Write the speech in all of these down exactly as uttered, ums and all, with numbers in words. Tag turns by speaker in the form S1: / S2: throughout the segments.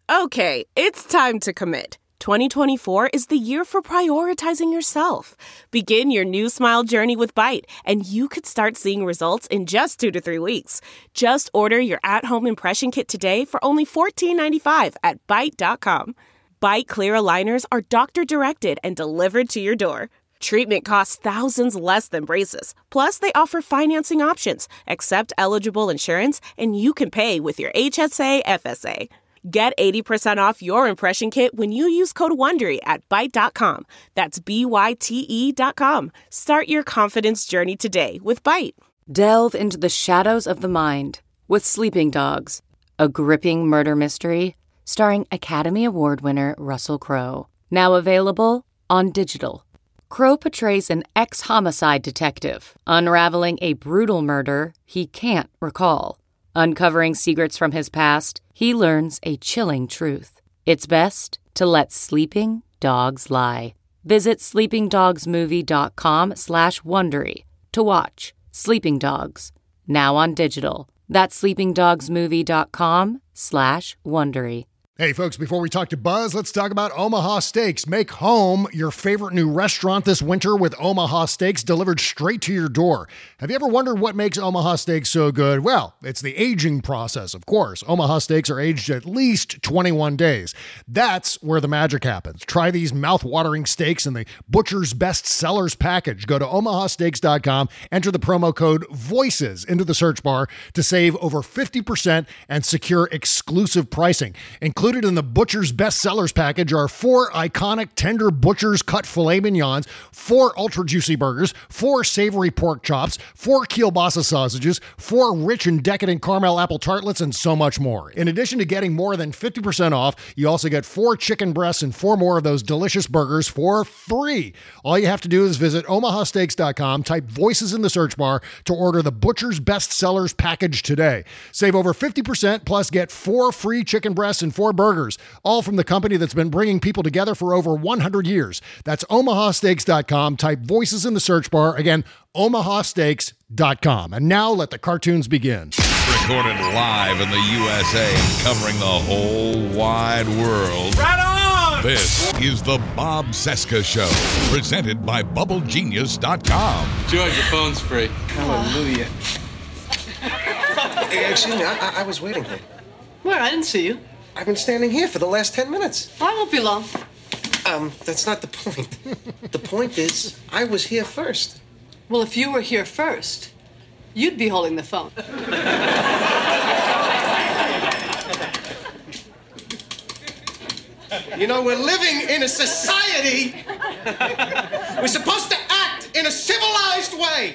S1: Okay, it's time to commit. twenty twenty-four is the year for prioritizing yourself. Begin your new smile journey with Byte, and you could start seeing results in just two to three weeks. Just order your at-home impression kit today for only fourteen ninety-five at byte dot com. Byte clear aligners are doctor-directed and delivered to your door. Treatment costs thousands less than braces. Plus, they offer financing options, accept eligible insurance, and you can pay with your H S A F S A. Get eighty percent off your impression kit when you use code WONDERY at byte dot com. That's B Y T E dot com. Start your confidence journey today with Byte.
S2: Delve into the shadows of the mind with Sleeping Dogs, a gripping murder mystery starring Academy Award winner Russell Crowe. Now available on digital. Crowe portrays an ex-homicide detective unraveling a brutal murder he can't recall. Uncovering secrets from his past, he learns a chilling truth. It's best to let sleeping dogs lie. Visit sleepingdogsmovie.com slash Wondery to watch Sleeping Dogs, now on digital. That's sleepingdogsmovie.com slash Wondery.
S3: Hey, folks, before we talk to Buzz, let's talk about Omaha Steaks. Make home your favorite new restaurant this winter with Omaha Steaks delivered straight to your door. Have you ever wondered what makes Omaha Steaks so good? Well, it's the aging process, of course. Omaha Steaks are aged at least twenty-one days. That's where the magic happens. Try these mouth-watering steaks in the Butcher's Best Sellers package. Go to omaha steaks dot com, enter the promo code VOICES into the search bar to save over fifty percent and secure exclusive pricing. Including Included in the Butcher's Best Sellers package are four iconic tender Butcher's cut filet mignons, four ultra juicy burgers, four savory pork chops, four kielbasa sausages, four rich and decadent caramel apple tartlets, and so much more. In addition to getting more than fifty percent off, you also get four chicken breasts and four more of those delicious burgers for free. All you have to do is visit omaha steaks dot com, type VOICES in the search bar to order the Butcher's Best Sellers package today. Save over fifty percent plus get four free chicken breasts and four burgers, all from the company that's been bringing people together for over one hundred years. That's omaha steaks dot com. Type VOICES in the search bar. Again, omaha steaks dot com. And now let the cartoons begin.
S4: Recorded live in the U S A, covering the whole wide world.
S5: Right on!
S4: This is the Bob Cesca Show, presented by bubble genius dot com.
S5: George, your phone's free.
S6: Hallelujah. Hey, excuse me, I, I, I was waiting here.
S7: Where? I didn't see you.
S6: I've been standing here for the last ten minutes.
S7: I won't be long.
S6: Um, that's not the point. The point is, I was here first.
S7: Well, if you were here first, you'd be holding the phone.
S6: You know, we're living in a society. We're supposed to act in a civilized way.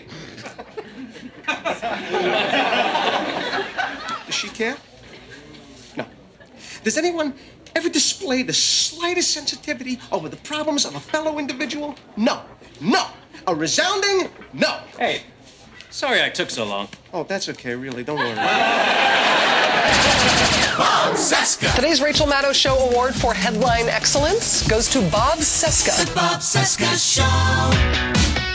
S6: Does she care? No. Does anyone ever display the slightest sensitivity over the problems of a fellow individual? No. No. A resounding no.
S8: Hey, sorry I took so long.
S6: Oh, that's okay, really. Don't worry.
S9: Bob Cesca.
S10: Today's Rachel Maddow Show Award for Headline Excellence goes to Bob Cesca.
S9: The Bob Cesca Show.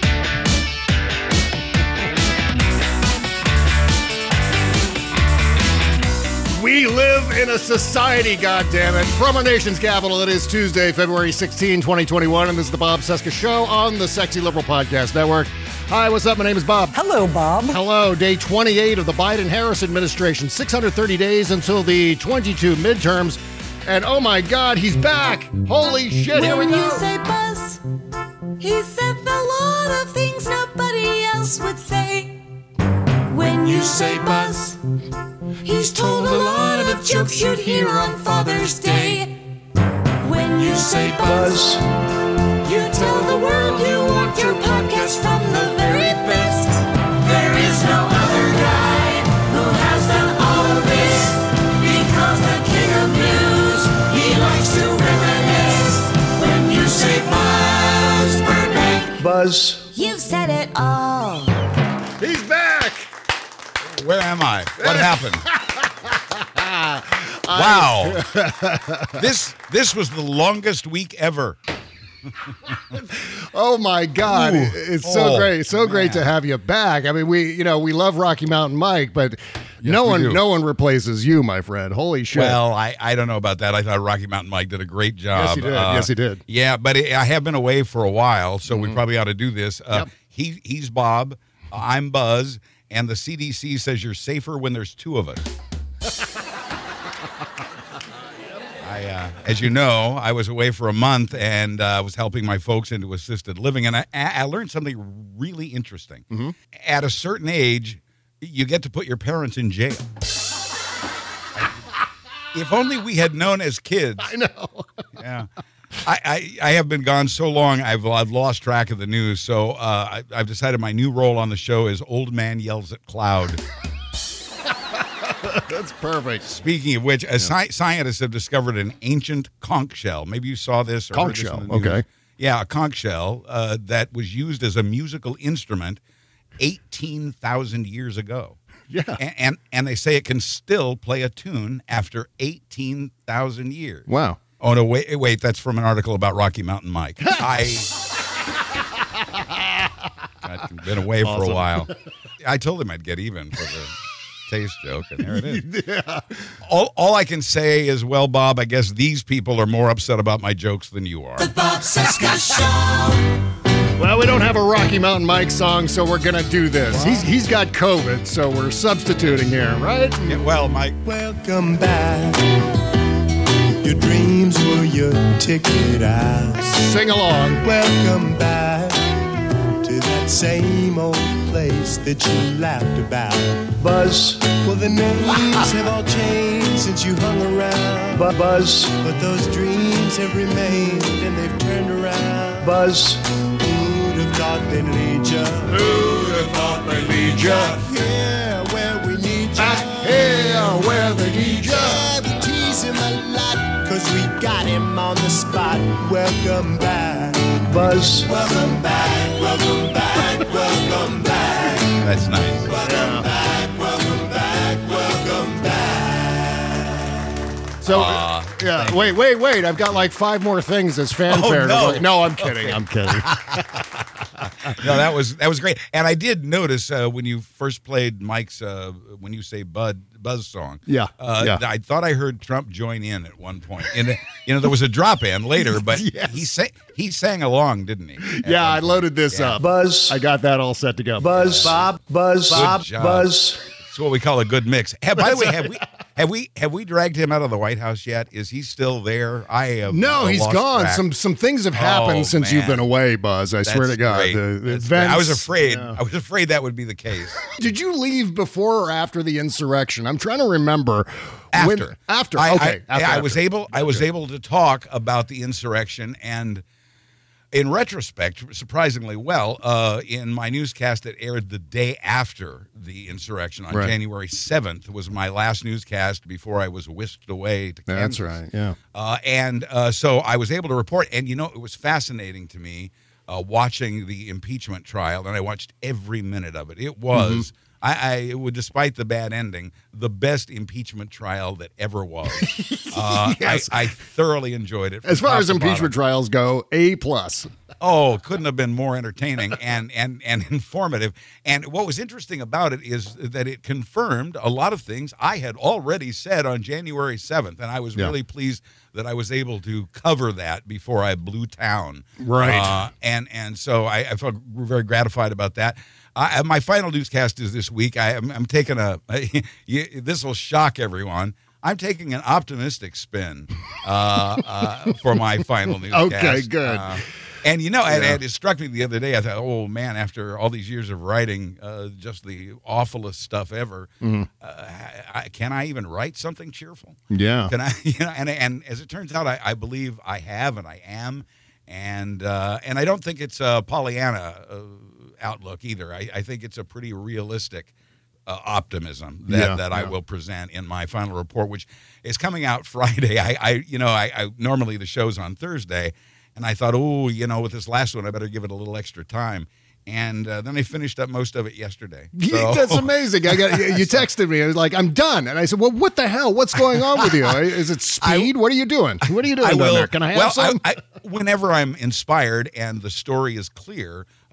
S3: We live in a society, goddammit. From our nation's capital, it is Tuesday, February sixteenth, twenty twenty-one, and this is the Bob Cesca Show on the Sexy Liberal Podcast Network. Hi, what's up? My name is Bob.
S11: Hello, Bob.
S3: Hello. Day twenty-eight of the Biden-Harris administration. six hundred thirty days until the twenty-two midterms. And oh my God, he's back. Holy shit, here we go.
S12: When you say Buzz, he said a lot of things nobody else would say. When you say Buzz, he's told a lot of jokes you'd hear on Father's Day. When you say Buzz, you tell the world you want your podcast from the very best. There is no other guy who has done all of this, because the king of news, he likes to reminisce. When you say Buzz Burbank,
S11: Buzz,
S12: you've said it all.
S3: He's back.
S4: Where am I? What happened? Wow. this this was the longest week ever.
S3: Oh my God.
S4: Ooh.
S3: It's so
S4: oh,
S3: great. So
S4: man.
S3: great to have you back. I mean, we, you know, we love Rocky Mountain Mike, but
S4: Yes,
S3: no
S4: we
S3: one,
S4: do.
S3: no one replaces you, my friend. Holy shit!
S4: Well, I, I don't know about that. I thought Rocky Mountain Mike did a great job.
S3: Yes, he did.
S4: Uh,
S3: Yes, he did.
S4: Yeah, but it, I have been away for a while, so
S3: Mm-hmm.
S4: we probably ought to do this. Uh,
S3: Yep.
S4: he he's Bob, I'm Buzz, and the C D C says you're safer when there's two of us. I, uh, as you know, I was away for a month and uh, was helping my folks into assisted living, and I, I learned something really interesting.
S3: Mm-hmm.
S4: At a certain age, you get to put your parents in jail. If only we had known as kids.
S3: I know.
S4: Yeah. I, I, I have been gone so long, I've, I've lost track of the news. So uh, I, I've decided my new role on the show is Old Man Yells at Cloud.
S3: That's perfect.
S4: Speaking of which, a sci- scientists have discovered an ancient conch shell. Maybe you saw this or
S3: Conch
S4: heard this
S3: shell,
S4: in the news.
S3: okay.
S4: Yeah, a conch shell uh, that was used as a musical instrument eighteen thousand years ago.
S3: Yeah.
S4: And, and and they say it can still play a tune after eighteen thousand years.
S3: Wow.
S4: Oh, no, wait, wait, that's from an article about Rocky Mountain Mike. I, I've been away for
S3: Awesome.
S4: a while. I told him I'd get even for the taste joke, and there it is.
S3: Yeah.
S4: All, all I can say is, well, Bob, I guess these people are more upset about my jokes than you are.
S9: The Bob Cesca Show.
S3: Well, we don't have a Rocky Mountain Mike song, so we're gonna do this. He's he's got COVID, so we're substituting here, right?
S4: Yeah, well, Mike.
S11: Welcome back. Your dreams were your ticket out.
S3: Sing along.
S11: Welcome back to that same old place that you laughed about.
S13: Buzz.
S11: Well, the names have all changed since you hung around.
S13: Bu- Buzz.
S11: But those dreams have remained and they've turned around.
S13: Buzz.
S11: Who'd have thought they'd lead ya?
S3: Who'd have thought they'd lead ya?
S11: Yeah, where we need ya.
S3: Back here where they need ya.
S11: Yeah, we tease him a lot, cause we got him on the spot. Welcome back.
S13: Buzz.
S11: Welcome back, welcome back, welcome back.
S4: That's nice.
S11: Welcome back, welcome back, welcome back.
S3: So,
S4: Aw,
S3: yeah, wait, wait, wait. I've got like five more things as fanfare.
S4: Oh, no.
S3: to no, I'm kidding. I'm kidding.
S4: No, that was that was great, and I did notice uh, when you first played Mike's uh, "When You Say Bud" Buzz song.
S3: Yeah,
S4: uh,
S3: yeah.
S4: I thought I heard Trump join in at one point. And you know, there was a drop in later, but
S3: Yes.
S4: he sang he sang along, didn't he? At
S3: Yeah,
S4: one
S3: I
S4: point.
S3: loaded this
S4: Yeah.
S3: up.
S13: Buzz.
S3: I got that all set to go.
S13: Buzz. Bob. Buzz. Bob.
S4: job.
S13: Buzz.
S4: It's what we call a good mix. Hey, by the way, have we have we have we dragged him out of the White House yet? Is he still there? I have
S3: No,
S4: uh,
S3: he's
S4: lost
S3: gone.
S4: track.
S3: Some some things have happened
S4: Oh,
S3: since you've
S4: man.
S3: been away, Buzz. I swear
S4: That's
S3: to God.
S4: great.
S3: The, the
S4: That's great.
S3: events,
S4: I was afraid.
S3: yeah.
S4: I was afraid that would be the case.
S3: Did you leave before or after the insurrection? I'm trying to remember.
S4: After,
S3: When, after.
S4: I,
S3: okay.
S4: I,
S3: after,
S4: I was
S3: after.
S4: able. I was able to talk about the insurrection, and in retrospect, surprisingly well, uh, in my newscast that aired the day after the insurrection on
S3: Right.
S4: January seventh was my last newscast before I was whisked away to Kansas.
S3: That's right. Yeah.
S4: Uh, and uh, so I was able to report, and you know, it was fascinating to me uh, watching the impeachment trial, and I watched every minute of it. It was,
S3: Mm-hmm.
S4: I, I it would, despite the bad ending, the best impeachment trial that ever was. Uh,
S3: Yes.
S4: I, I thoroughly enjoyed it. from
S3: As far
S4: top
S3: as
S4: to
S3: impeachment
S4: bottom.
S3: trials go, A plus.
S4: Oh, couldn't have been more entertaining and, and, and informative. And what was interesting about it is that it confirmed a lot of things I had already said on January seventh. And I was
S3: Yeah.
S4: really pleased that I was able to cover that before I blew town.
S3: Right.
S4: Uh, and, and so I, I felt very gratified about that. I, my final newscast is this week. I, I'm, I'm taking a, this will shock everyone. I'm taking an optimistic spin uh, uh, for my final newscast.
S3: Okay, good.
S4: Uh, and, you know, and,
S3: Yeah.
S4: and it struck me the other day. I thought, oh, man, after all these years of writing uh, just the awfulest stuff ever,
S3: Mm-hmm.
S4: uh, I, can I even write something cheerful?
S3: Yeah.
S4: Can I, you know, and, and as it turns out, I, I believe I have and I am. And uh, and I don't think it's a Pollyanna uh, outlook either. I, I think it's a pretty realistic uh, optimism that,
S3: Yeah,
S4: that I
S3: yeah.
S4: will present in my final report, which is coming out Friday. I, I you know, I, I normally the show's on Thursday, and I thought, oh, you know, with this last one, I better give it a little extra time. And uh, then I finished up most of it yesterday. So-
S3: That's amazing. I got you texted me. I was like, "I'm done," and I said, "Well, what the hell? What's going on with you? Is it speed? what are you doing? What are you doing
S4: I
S3: down
S4: will.
S3: there? Can I have
S4: well,
S3: some?"
S4: I, I, whenever I'm inspired and the story is clear,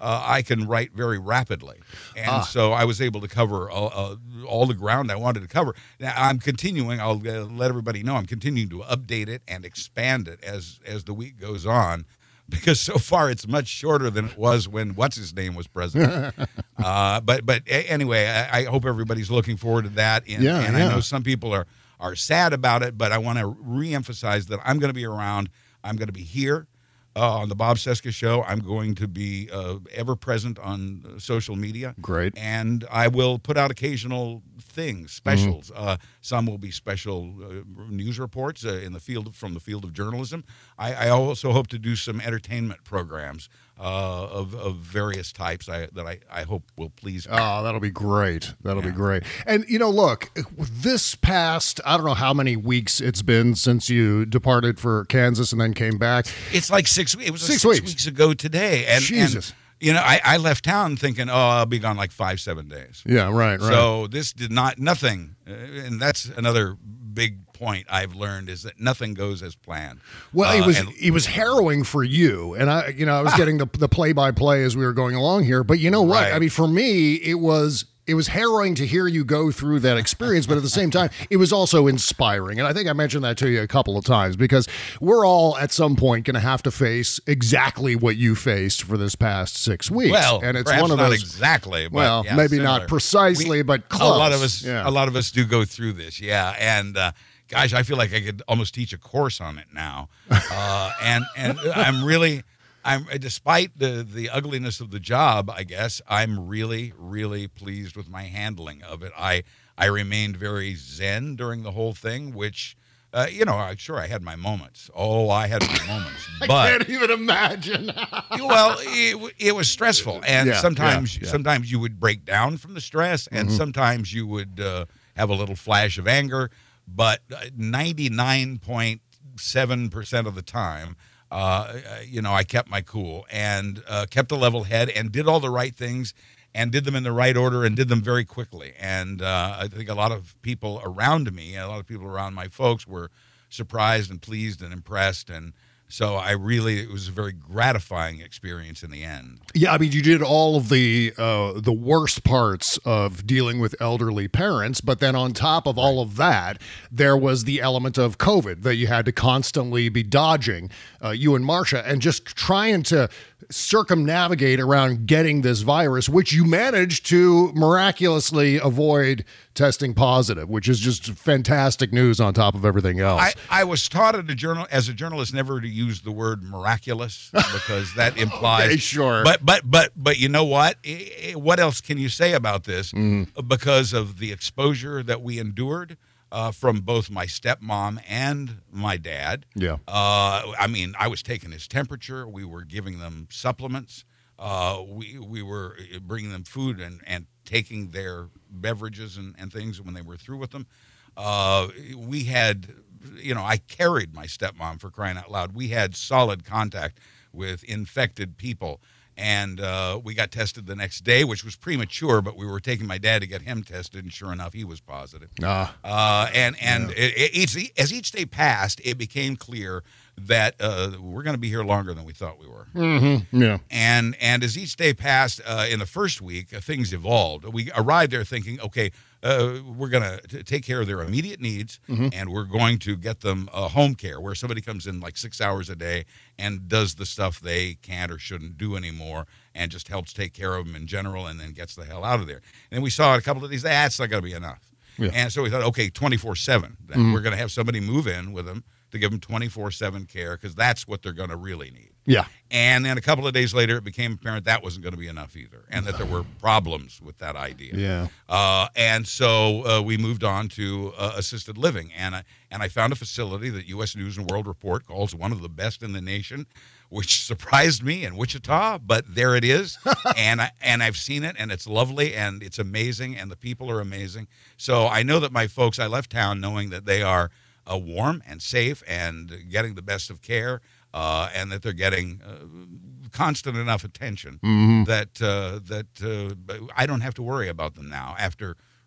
S4: uh, I can write very rapidly. And
S3: Ah.
S4: so I was able to cover uh, uh, all the ground I wanted to cover. Now, I'm continuing, I'll uh, let everybody know, I'm continuing to update it and expand it as, as the week goes on, because so far it's much shorter than it was when what's-his-name was president. uh, but but a- anyway, I, I hope everybody's looking forward to that. And,
S3: Yeah,
S4: and
S3: yeah.
S4: I know some people are, are sad about it, but I want to reemphasize that I'm going to be around. I'm going to be here. Uh, on the Bob Cesca Show. I'm going to be uh, ever present on uh, social media.
S3: Great.
S4: And I will put out occasional things, specials. Mm-hmm. Uh, some will be special uh, news reports uh, in the field from the field of journalism. I, I also hope to do some entertainment programs uh, of, of various types I, that I, I hope will please me.
S3: Oh, that'll be great. That'll
S4: Yeah.
S3: be great. And, you know, look, this past, I don't know how many weeks it's been since you departed for Kansas and then came back.
S4: It's like six weeks. It was
S3: Six
S4: six,
S3: weeks.
S4: six weeks ago today. And,
S3: Jesus.
S4: and you know, I, I left town thinking, oh, I'll be gone like five, seven days.
S3: Yeah, right, right.
S4: So this did not, nothing, uh, and that's another big point I've learned is that nothing goes as planned.
S3: Well,
S4: Uh,
S3: it was
S4: and-
S3: it was harrowing for you, and I, you know, I was getting the the play by play as we were going along here. But you know what?
S4: Right.
S3: I mean, for me, it was it was harrowing to hear you go through that experience, but at the same time, it was also inspiring. And I think I mentioned that to you a couple of times because we're all at some point going to have to face exactly what you faced for this past six weeks.
S4: Well,
S3: and it's
S4: perhaps
S3: one of
S4: not
S3: those
S4: exactly. But
S3: well,
S4: yeah,
S3: maybe
S4: similar.
S3: not precisely,
S4: We-
S3: but close.
S4: A lot of us,
S3: Yeah.
S4: a lot of us do go through this. Yeah, and. Uh, Gosh, I feel like I could almost teach a course on it now, uh, and and I'm really, I'm despite the the ugliness of the job, I guess I'm really really pleased with my handling of it. I I remained very zen during the whole thing, which, uh, you know, I sure I had my moments. Oh, I had my moments,
S3: I
S4: but
S3: can't even imagine.
S4: well, it, it was stressful, and
S3: Yeah,
S4: sometimes
S3: yeah, yeah.
S4: sometimes you would break down from the stress, and
S3: Mhm.
S4: sometimes you would uh, have a little flash of anger. But ninety-nine point seven percent of the time, uh, you know, I kept my cool and uh, kept a level head and did all the right things and did them in the right order and did them very quickly. And uh, I think a lot of people around me, a lot of people around my folks were surprised and pleased and impressed. And so I really, it was a very gratifying experience in the end.
S3: Yeah, I mean, you did all of the uh, the worst parts of dealing with elderly parents, but then on top of all of that, there was the element of COVID that you had to constantly be dodging, uh, you and Marcia, and just trying to circumnavigate around getting this virus, which you managed to miraculously avoid testing positive, which is just fantastic news on top of everything else.
S4: I, I was taught at a journal as a journalist never to use the word miraculous because that implies
S3: Okay, sure.
S4: But but but but you know what? I- I- What else can you say about this?
S3: Mm-hmm.
S4: Because of the exposure that we endured uh, from both my stepmom and my dad.
S3: Yeah.
S4: Uh, I mean, I was taking his temperature. We were giving them supplements. Uh, we we were bringing them food and, and taking their beverages and, and things when they were through with them. Uh, we had, you know, I carried my stepmom, for crying out loud. We had solid contact with infected people. And uh, we got tested the next day, which was premature, but we were taking my dad to get him tested, and sure enough, he was positive.
S3: Ah.
S4: Uh, and and it, it, each, as each day passed, it became clear that uh, we're going to be here longer than we thought we were.
S3: Mm-hmm. Yeah.
S4: And and as each day passed, uh, in the first week, uh, things evolved. We arrived there thinking, okay, uh, we're going to take care of their immediate needs,
S3: Mhm.
S4: and we're going to get them uh, home care, where somebody comes in like six hours a day and does the stuff they can't or shouldn't do anymore, and just helps take care of them in general, and then gets the hell out of there. And we saw a couple of these. That's not going to be enough.
S3: Yeah.
S4: And so we thought, okay, twenty-four seven. Then
S3: Mhm.
S4: we're going to have somebody move in with them to give them twenty-four seven care, because that's what they're going to really need.
S3: Yeah.
S4: And then a couple of days later, it became apparent that wasn't going to be enough either, and that there were problems with that idea.
S3: Yeah.
S4: Uh, and so uh, we moved on to uh, assisted living, and I, and I found a facility that U S News and World Report calls one of the best in the nation, which surprised me in Wichita, but there it is. and I, and I've seen it, and it's lovely, and it's amazing, and the people are amazing. So I know that my folks, I left town knowing that they are uh, warm and safe and getting the best of care. Uh, and that they're getting uh, constant enough attention
S3: Mhm.
S4: that uh, that uh, I don't have to worry about them now after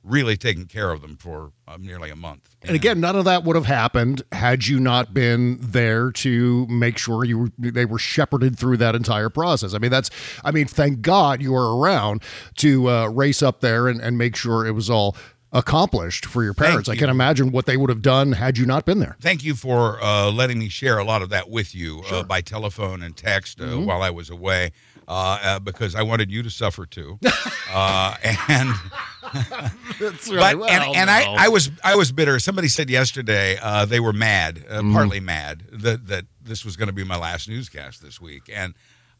S4: really taken care of them for uh, nearly a month.
S3: And again, none of that would have happened had you not been there to make sure you were, they were shepherded through that entire process. I mean, that's, I mean, thank God you were around to uh, race up there and, and make sure it was all accomplished for your parents. I can imagine what they would have done had you not been there.
S4: Thank you for uh, letting me share a lot of that with you
S3: Sure.
S4: uh, by telephone and text uh,
S3: Mhm.
S4: while I was away, uh, uh, because I wanted you to suffer too. uh, and
S3: That's
S4: but
S3: right. Well,
S4: and, and
S3: no.
S4: I, I was I was bitter. Somebody said yesterday uh, they were mad, uh,
S3: Mhm.
S4: partly mad that that this was going to be my last newscast this week, and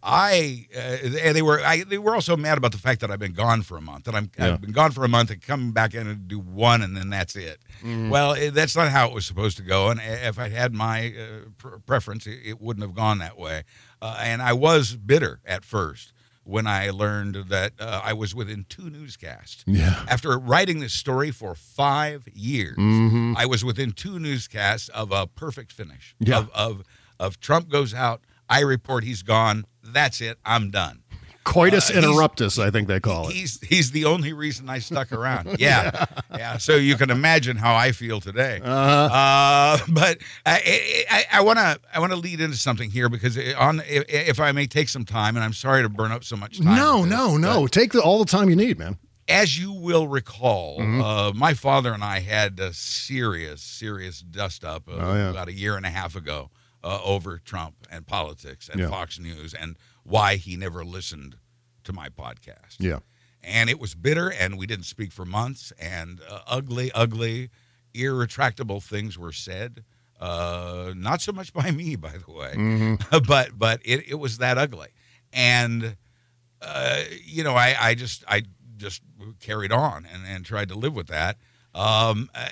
S4: I uh, and they were I, they were also mad about the fact that I've been gone for a month. That I'm
S3: Yeah.
S4: I've been gone for a month and come back in and do one, and then that's it.
S3: Mhm.
S4: Well, it, that's not how it was supposed to go. And if I had my uh, pr- preference, it, it wouldn't have gone that way. Uh, and I was bitter at first when I learned that uh, I was within two newscasts.
S3: Yeah.
S4: After writing this story for five years,
S3: Mhm.
S4: I was within two newscasts of a perfect finish.
S3: Yeah.
S4: Of, of of Trump goes out, I report he's gone. That's it. I'm done.
S3: Coitus
S4: Uh, he's-
S3: interruptus, I think they call it.
S4: He's he's the only reason I stuck around. Yeah, yeah. So you can imagine how I feel today.
S3: Uh-huh.
S4: Uh, but I I want to I want to lead into something here because on if, if I may take some time, and I'm sorry to burn up so much time.
S3: No,
S4: with this,
S3: no,
S4: but
S3: no. Take the, all the time you need, man.
S4: As you will recall,
S3: Mhm.
S4: uh, my father and I had a serious, serious dust up uh,
S3: Oh, yeah.
S4: about a year and a half ago uh, over Trump and politics and
S3: Yeah.
S4: Fox News and why he never listened to my podcast.
S3: Yeah.
S4: And it was bitter, and we didn't speak for months, and uh, ugly, ugly, irretractable things were said. Uh, not so much by me, by the way,
S3: Mhm.
S4: but but it, it was that ugly. And uh, you know, I, I just I just carried on and, and tried to live with that. Um, uh,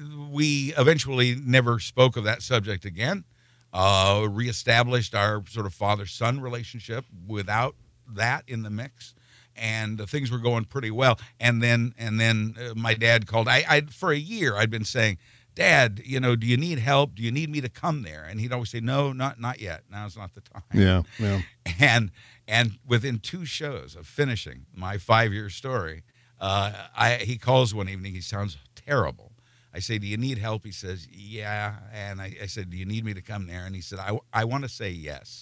S4: we eventually never spoke of that subject again. Uh, reestablished our sort of father-son relationship without that in the mix, and uh, things were going pretty well. And then and then uh, my dad called. I I for a year I'd been saying, Dad, you know, do you need help? Do you need me to come there? And he'd always say, No, not not yet. Now's not the time.
S3: Yeah, yeah.
S4: And and within two shows of finishing my five-year story, uh, I he calls one evening. He sounds terrible. I say, do you need help? He says, yeah. And I, I said, do you need me to come there? And he said, I, I want to say yes.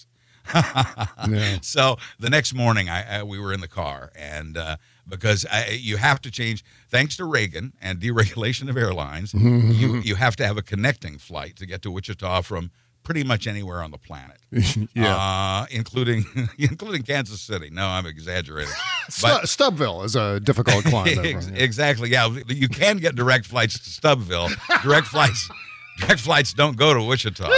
S3: Yeah.
S4: So the next morning, I, I we were in the car, and uh, because I, you have to change, thanks to Reagan and deregulation of airlines,
S3: Mhm.
S4: you you have to have a connecting flight to get to Wichita from pretty much anywhere on the planet.
S3: Yeah.
S4: uh, including including Kansas City. No, I'm exaggerating.
S3: Stu- Stubbville is a difficult climb. there,
S4: Ex-
S3: right? Yeah.
S4: Exactly. Yeah, you can get direct flights to Stubbville. Direct flights, direct flights don't go to Wichita.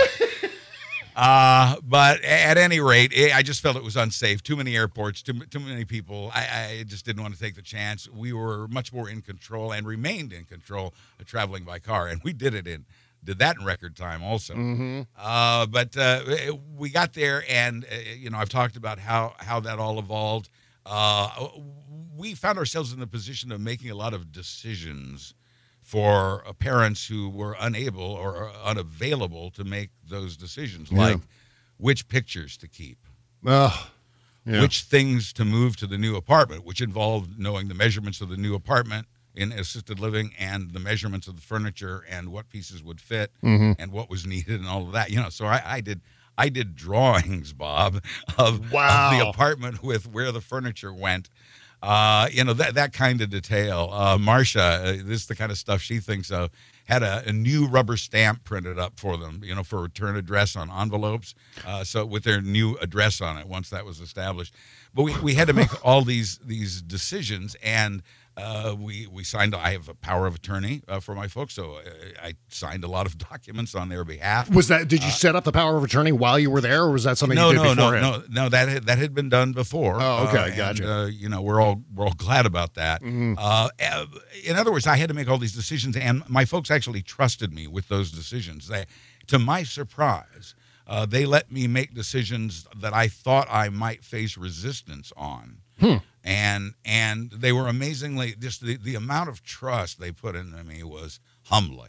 S4: Uh, but at any rate, eh, I just felt it was unsafe. Too many airports, too, too many people. I, I just didn't want to take the chance. We were much more in control and remained in control of traveling by car, and we did it in did that in record time also.
S3: Mhm.
S4: Uh, but uh, we got there, and uh, you know, I've talked about how how that all evolved. Uh, we found ourselves in the position of making a lot of decisions for uh, parents who were unable or unavailable to make those decisions,
S3: Yeah.
S4: like which pictures to keep,
S3: Ugh. Yeah.
S4: which things to move to the new apartment, which involved knowing the measurements of the new apartment in assisted living and the measurements of the furniture and what pieces would fit
S3: Mhm.
S4: and what was needed and all of that. You know, so I, I did I did drawings, Bob, of,
S3: Wow.
S4: of the apartment with where the furniture went. Uh, you know, that that kind of detail. Uh, Marcia, uh, this is the kind of stuff she thinks of. Had a, a new rubber stamp printed up for them, you know, for return address on envelopes. Uh, so with their new address on it, once that was established. But we, we had to make all these these decisions, and uh, we we signed. I have a power of attorney uh, for my folks, so uh, I signed a lot of documents on their behalf.
S3: Was that? Did you set up the power of attorney while you were there, or was that something
S4: No,
S3: you did
S4: no, no,
S3: beforehand?
S4: no, no. That had, that had been done before.
S3: Oh, okay,
S4: uh, and,
S3: gotcha.
S4: uh, you know, we're all we're all glad about that.
S3: Mhm.
S4: Uh, uh, in other words, I had to make all these decisions, and my folks actually trusted me with those decisions. They, to my surprise, uh, they let me make decisions that I thought I might face resistance on.
S3: Hmm.
S4: And and they were amazingly just the, the amount of trust they put into me was humbling.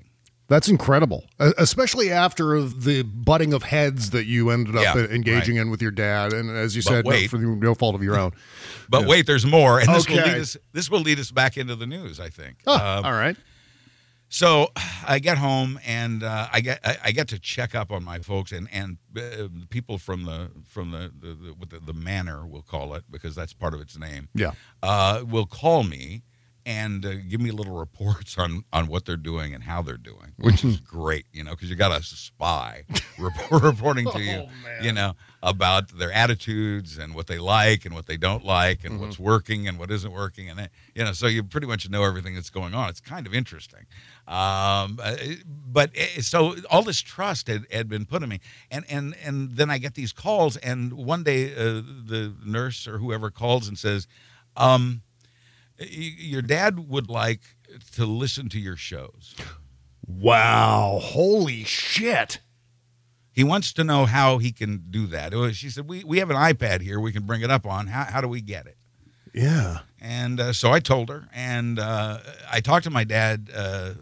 S3: That's incredible, uh, especially after the butting of heads that you ended up
S4: Yeah,
S3: engaging
S4: right.
S3: in with your dad, and as you
S4: But
S3: said, no,
S4: wait.
S3: for no fault of your own.
S4: But
S3: Yeah.
S4: wait, there's more, and this will
S3: Okay.
S4: lead us. This will lead us back into the news, I think.
S3: Oh,
S4: Um,
S3: all right.
S4: So I get home and uh, I get I, I get to check up on my folks and and uh, people from the from the the, the, with the the manor, we'll call it, because that's part of its name.
S3: Yeah.
S4: Uh, will call me and uh, give me little reports on on what they're doing and how they're doing, which is great, you know, because you got a spy report, reporting to you, you know, about their attitudes and what they like and what they don't like and
S3: Mm-hmm.
S4: what's working and what isn't working, and then, you know, so you pretty much know everything that's going on. It's kind of interesting, um, uh, but uh, so all this trust had, had been put in me, and and and then I get these calls, and one day uh, the nurse or whoever calls and says, um. Your dad would like to listen to your shows.
S3: Wow. Holy shit.
S4: He wants to know how he can do that. It was- She said, we, we have an iPad here we can bring it up on. How, how do we get it?
S3: Yeah.
S4: And uh, so I told her, and uh, I talked to my dad uh,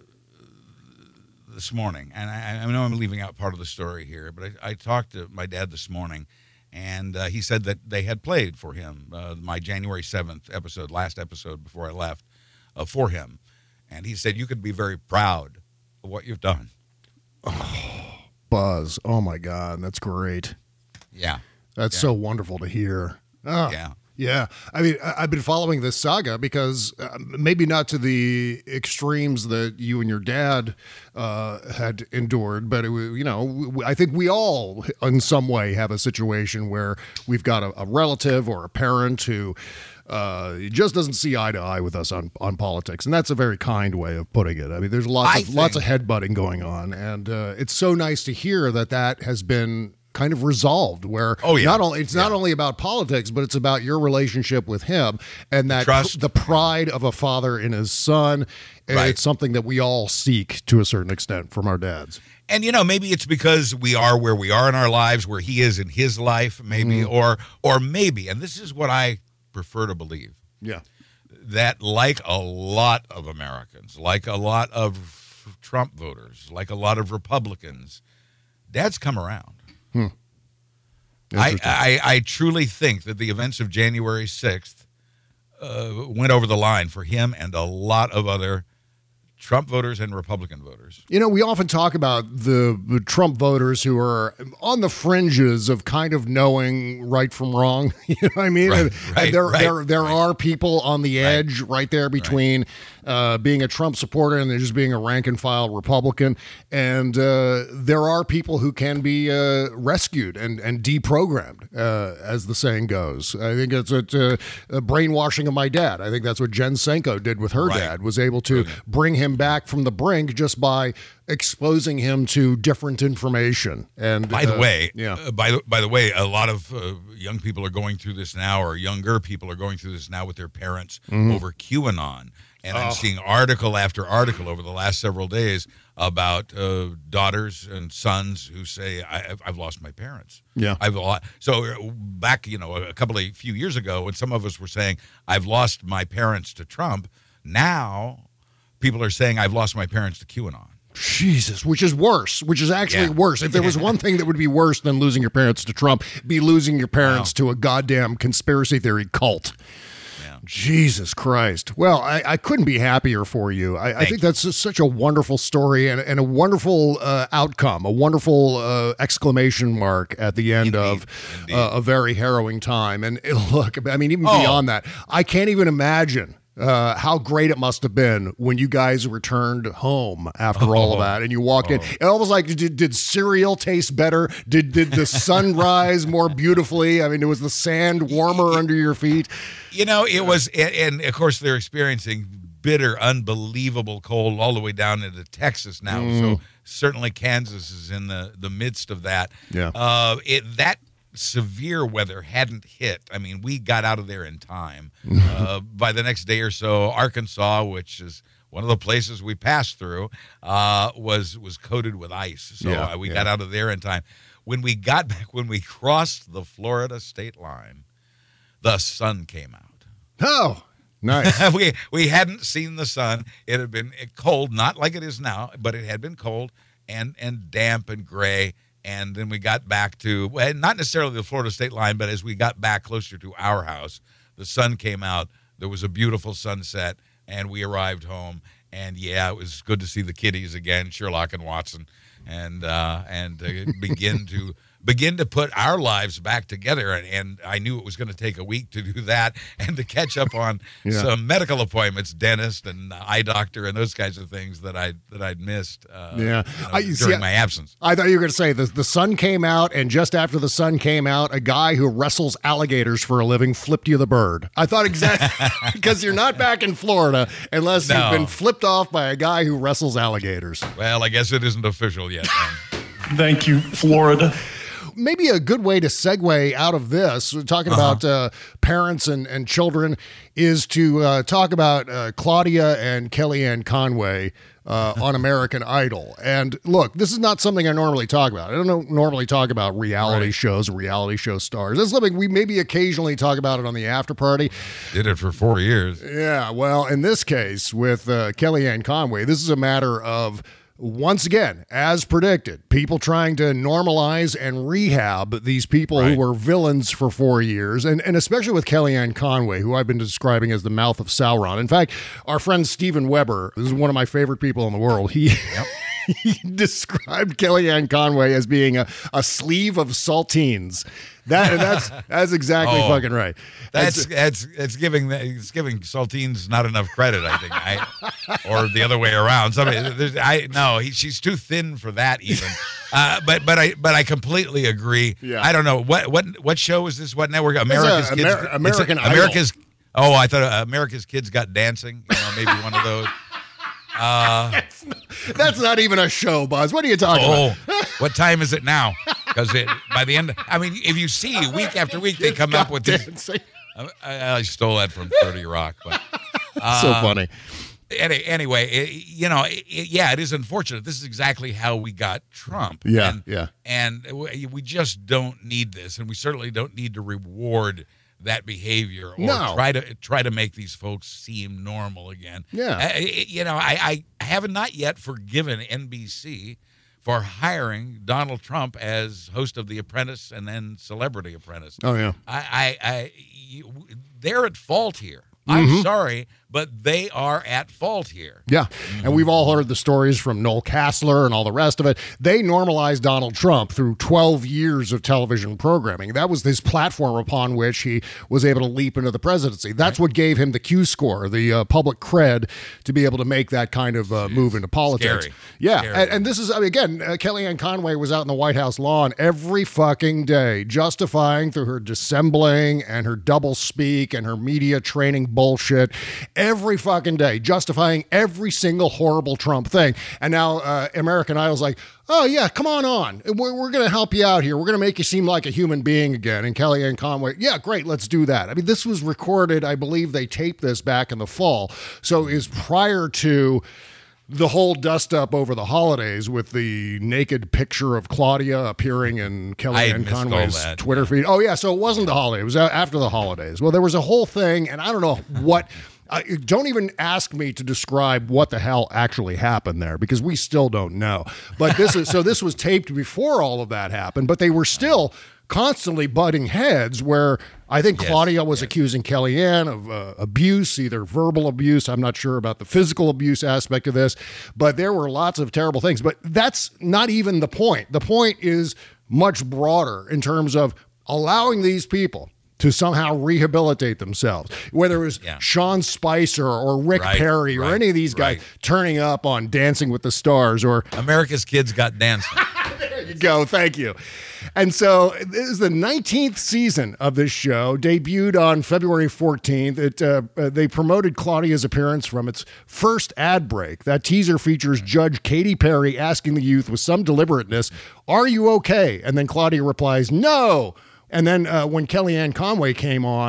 S4: this morning. And I, I know I'm leaving out part of the story here, but I, I talked to my dad this morning, and uh, he said that they had played for him uh, my January seventh episode, last episode before I left, uh, for him. And he said, you could be very proud of what you've done.
S3: Oh, Buzz. Oh, my God. That's great.
S4: Yeah.
S3: That's
S4: Yeah.
S3: so wonderful to hear. Oh,
S4: Yeah.
S3: Yeah. I mean, I- I've been following this saga because uh, maybe not to the extremes that you and your dad uh, had endured, but, it, wa- you know, w- I think we all in some way have a situation where we've got a, a relative or a parent who uh, just doesn't see eye to eye with us on, on politics. And that's a very kind way of putting it. I mean, there's lots
S4: I
S3: of lots of
S4: think-
S3: headbutting going on. And uh, it's so nice to hear that that has been kind of resolved, where
S4: Oh, yeah.
S3: not only it's not only about politics, but it's about your relationship with him and that
S4: Trust.
S3: the pride of a father in his son. And
S4: Right.
S3: It's something that we all seek to a certain extent from our dads.
S4: And, you know, maybe it's because we are where we are in our lives, where he is in his life, maybe,
S3: Mm-hmm.
S4: or or maybe, and this is what I prefer to believe,
S3: Yeah.
S4: that like a lot of Americans, like a lot of Trump voters, like a lot of Republicans, Dad's come around.
S3: Hmm.
S4: I,
S3: Interesting.
S4: I, I truly think that the events of January sixth uh, went over the line for him and a lot of other Trump voters and Republican voters.
S3: You know, we often talk about the, the Trump voters who are on the fringes of kind of knowing right from wrong. You know what I mean?
S4: Right,
S3: and,
S4: right,
S3: and there,
S4: right,
S3: there, there
S4: right.
S3: are people on the edge right, there between uh, being a Trump supporter and just being a rank and file Republican. And uh, there are people who can be uh, rescued and, and deprogrammed, uh, as the saying goes. I think it's a, uh, a brainwashing of my dad. I think that's what Jen Senko did with her
S4: Right.
S3: dad, was able to
S4: Brilliant.
S3: bring him back from the brink just by exposing him to different information. And
S4: By the
S3: uh,
S4: way,
S3: yeah,
S4: uh, by the by the way, a lot of uh, young people are going through this now, or younger people are going through this now with their parents
S3: Mhm.
S4: over QAnon. And
S3: Oh.
S4: I'm seeing article after article over the last several days about uh, daughters and sons who say, I, I've, I've lost my parents.
S3: Yeah.
S4: I've lost. So uh, back, you know, a couple of few years ago, when some of us were saying, I've lost my parents to Trump, now people are saying, I've lost my parents to QAnon.
S3: Jesus, which is worse, which is actually
S4: Yeah.
S3: worse. If there was one thing that would be worse than losing your parents to Trump, be losing your parents
S4: Wow.
S3: to a goddamn conspiracy theory cult.
S4: Yeah.
S3: Jesus Christ. Well, I, I couldn't be happier for you. I, I
S4: Thank
S3: think
S4: you.
S3: that's just such a wonderful story and, and a wonderful uh, outcome, a wonderful uh, exclamation mark at the end
S4: Indeed.
S3: of
S4: Indeed.
S3: uh, a very harrowing time. And it, look, I mean, even
S4: Oh.
S3: beyond that, I can't even imagine uh, how great it must have been when you guys returned home after all of
S4: Oh.
S3: that and you walked in. It almost like, did, did cereal taste better? Did, did the sun rise more beautifully? I mean, was the sand warmer under your feet?
S4: You know, it was, and, and of course they're experiencing bitter, unbelievable cold all the way down into Texas now.
S3: Mm.
S4: So certainly Kansas is in the, the midst of that.
S3: Yeah.
S4: Uh, it that severe weather hadn't hit. I mean, we got out of there in time. uh, by the next day or so, Arkansas, which is one of the places we passed through, uh, was was coated with ice. So
S3: Yeah,
S4: uh, we
S3: yeah.
S4: got out of there in time. When we got back, when we crossed the Florida state line, the sun came out.
S3: Oh, Nice.
S4: we we hadn't seen the sun. It had been cold, not like it is now, but it had been cold and and damp and gray. And then we got back to, well, not necessarily the Florida state line, but as we got back closer to our house, the sun came out. There was a beautiful sunset, and we arrived home. And, yeah, it was good to see the kiddies again, Sherlock and Watson, and uh, and uh, begin to begin to put our lives back together. And, and I knew it was going to take a week to do that and to catch up on yeah. some medical appointments, dentist and eye doctor and those kinds of things that I that I'd missed uh,
S3: yeah.
S4: you know,
S3: I,
S4: during
S3: see,
S4: my absence.
S3: I thought you were going to say the, the sun came out, and just after the sun came out, a guy who wrestles alligators for a living flipped you the bird. I thought exactly, because you're not back in Florida unless
S4: No.
S3: you've been flipped off by a guy who wrestles alligators.
S4: Well, I guess it isn't official yet.
S13: Thank you, Florida.
S3: Maybe a good way to segue out of this, talking
S4: Uh-huh.
S3: about uh, parents and, and children, is to uh, talk about uh, Claudia and Kellyanne Conway uh, on American Idol. And look, this is not something I normally talk about. I don't normally talk about reality
S4: Right. shows,
S3: reality show stars. This is something we maybe occasionally talk about it on the after party.
S4: Did it for four years.
S3: Yeah, well, in this case, with uh, Kellyanne Conway, this is a matter of, once again, as predicted, people trying to normalize and rehab these people
S4: Right.
S3: who were villains for four years, and, and especially with Kellyanne Conway, who I've been describing as the mouth of Sauron. In fact, our friend Steven Weber, this is one of my favorite people in the world, he... Yep. He described Kellyanne Conway as being a, a sleeve of saltines. That and that's that's exactly
S4: Oh,
S3: fucking right.
S4: That's that's it's giving the- it's giving saltines not enough credit, I think, I, or the other way around. Somebody, there's, I no, he, she's too thin for that even. Uh, but but I but I completely agree.
S3: Yeah.
S4: I don't know what what what show is this? What network? America's
S3: a
S4: Kids.
S3: Amer- American
S4: it's a-
S3: Idol.
S4: America's. Oh, I thought uh, America's Kids Got Dancing. You know, maybe one of those. Uh,
S3: that's, not, that's not even a show, Buzz. What are you talking
S4: oh,
S3: about?
S4: what time is it now? Because it by the end, I mean, if you see week after week, they come up with this. I, I stole that from thirty Rock, but uh,
S3: So funny.
S4: Any, anyway, it, you know, it, it, yeah, it is unfortunate. This is exactly how we got Trump.
S3: Yeah,
S4: and,
S3: yeah.
S4: And we we just don't need this, and we certainly don't need to reward that behavior or
S3: No.
S4: try to try to make these folks seem normal again.
S3: Yeah.
S4: I, I- you know, I, I have not yet forgiven N B C for hiring Donald Trump as host of The Apprentice and then Celebrity Apprentice.
S3: Oh, yeah.
S4: I, I, I you, they're at fault here. I'm
S3: Mhm.
S4: sorry, but they are at fault here.
S3: Yeah. And we've all heard the stories from Noel Castler and all the rest of it. They normalized Donald Trump through twelve years of television programming. That was his platform upon which he was able to leap into the presidency. That's what gave him the Q score, the uh, public cred, to be able to make that kind of uh, move into politics.
S4: Scary.
S3: Yeah.
S4: Scary.
S3: And, and this is, I mean, again, uh, Kellyanne Conway was out in the White House lawn every fucking day, justifying through her dissembling and her double speak and her media training bullshit every fucking day, justifying every single horrible Trump thing. And now uh, American Idol's like, oh, yeah, come on on. We're, we're going to help you out here. We're going to make you seem like a human being again. And Kellyanne Conway, yeah, great, let's do that. I mean, this was recorded, I believe they taped this back in the fall. So it was prior to the whole dust up over the holidays with the naked picture of Claudia appearing in Kellyanne
S4: missed all
S3: Conway's
S4: that.
S3: Twitter feed. Oh, yeah, so it wasn't the holiday. It was a- after the holidays. Well, there was a whole thing, and I don't know what... Uh, don't even ask me to describe what the hell actually happened there, because we still don't know. But this is so this was taped before all of that happened, but they were still constantly butting heads where I think
S4: Yes,
S3: Claudia was
S4: yes.
S3: accusing Kellyanne of uh, abuse, either verbal abuse. I'm not sure about the physical abuse aspect of this, but there were lots of terrible things. But that's not even the point. The point is much broader in terms of allowing these people to somehow rehabilitate themselves, whether it was
S4: Yeah.
S3: Sean Spicer or Rick
S4: Right,
S3: Perry or
S4: right,
S3: any of these guys
S4: right.
S3: turning up on Dancing with the Stars or
S4: America's Kids Got Dancing.
S3: there you go. Thank you. And so this is the nineteenth season of this show, debuted on February fourteenth. It, uh, uh, they promoted Claudia's appearance from its first ad break. That teaser features Judge Katy Perry asking the youth with some deliberateness, "Are you okay?" And then Claudia replies, "No." And then uh, when Kellyanne Conway came on,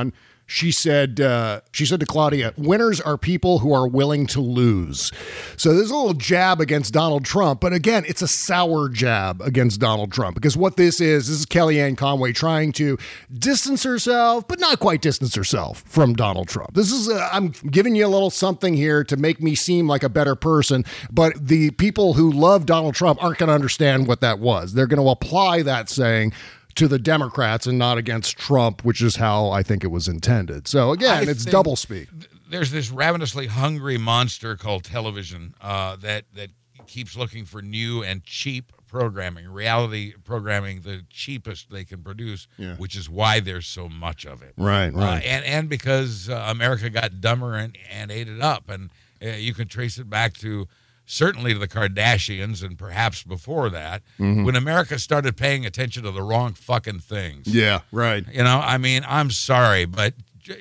S3: she said, uh, she said to Claudia, winners are people who are willing to lose. So there's a little jab against Donald Trump. But again, it's a sour jab against Donald Trump, because what this is, this is Kellyanne Conway trying to distance herself, but not quite distance herself from Donald Trump. This is, a, I'm giving you a little something here to make me seem like a better person. But the people who love Donald Trump aren't going to understand what that was. They're going to apply that saying to the Democrats and not against Trump, which is how I think it was intended. So again, I it's doublespeak. Th-
S4: there's this ravenously hungry monster called television uh, that that keeps looking for new and cheap programming, reality programming, the cheapest they can produce, yeah. which is why there's so much of it.
S3: Right, right.
S4: Uh, and and because uh, America got dumber and, and ate it up, and uh, you can trace it back to. Certainly to the Kardashians, and perhaps before that, mm-hmm. when America started paying attention to the wrong fucking things.
S3: Yeah, right.
S4: You know, I mean, I'm sorry, but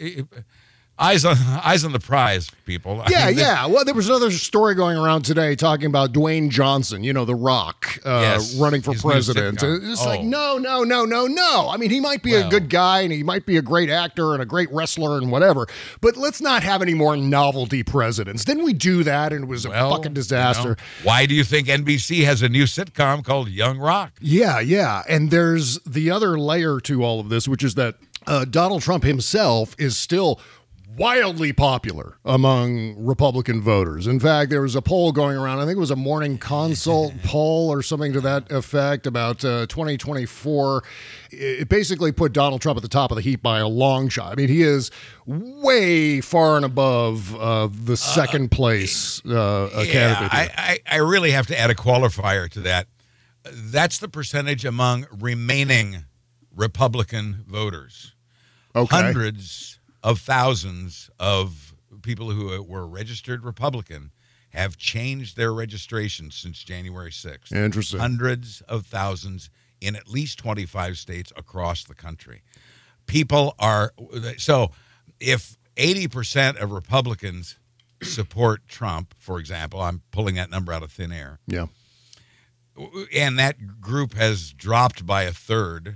S4: eyes on eyes on the prize, people.
S3: Yeah,
S4: I mean, this,
S3: yeah. Well, there was another story going around today talking about Dwayne Johnson, you know, The Rock, uh,
S4: yes,
S3: running for president. It's oh. like, no, no, no, no, no. I mean, he might be well, a good guy, and he might be a great actor and a great wrestler and whatever, but let's not have any more novelty presidents. Didn't we do that, and it was a
S4: well,
S3: fucking disaster?
S4: You know, why do you think N B C has a new sitcom called Young Rock?
S3: Yeah, yeah. And there's the other layer to all of this, which is that uh, Donald Trump himself is still wildly popular among Republican voters. In fact, there was a poll going around, I think it was a Morning Consult poll or something to that effect about uh, twenty twenty-four. It basically put Donald Trump at the top of the heap by a long shot. I mean, he is way far and above uh, the second place uh,
S4: yeah,
S3: candidate.
S4: I, I, I really have to add a qualifier to that. That's the percentage among remaining Republican voters.
S3: Okay.
S4: Hundreds of thousands of people who were registered Republican have changed their registration since January sixth.
S3: Interesting.
S4: Hundreds of thousands in at least twenty-five states across the country. People are, so if eighty percent of Republicans support Trump, for example, I'm pulling that number out of thin air.
S3: Yeah.
S4: And that group has dropped by a third,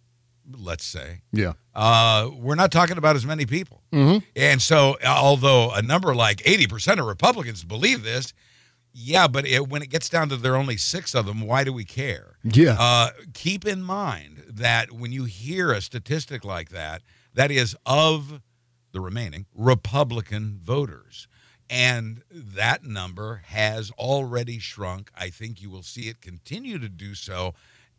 S4: let's say.
S3: Yeah.
S4: Uh, we're not talking about as many people.
S3: Mm-hmm.
S4: And so, although a number like eighty percent of Republicans believe this, yeah, but it, when it gets down to there are only six of them, why do we care?
S3: Yeah.
S4: Uh, keep in mind that when you hear a statistic like that, that is of the remaining Republican voters. And that number has already shrunk. I think you will see it continue to do so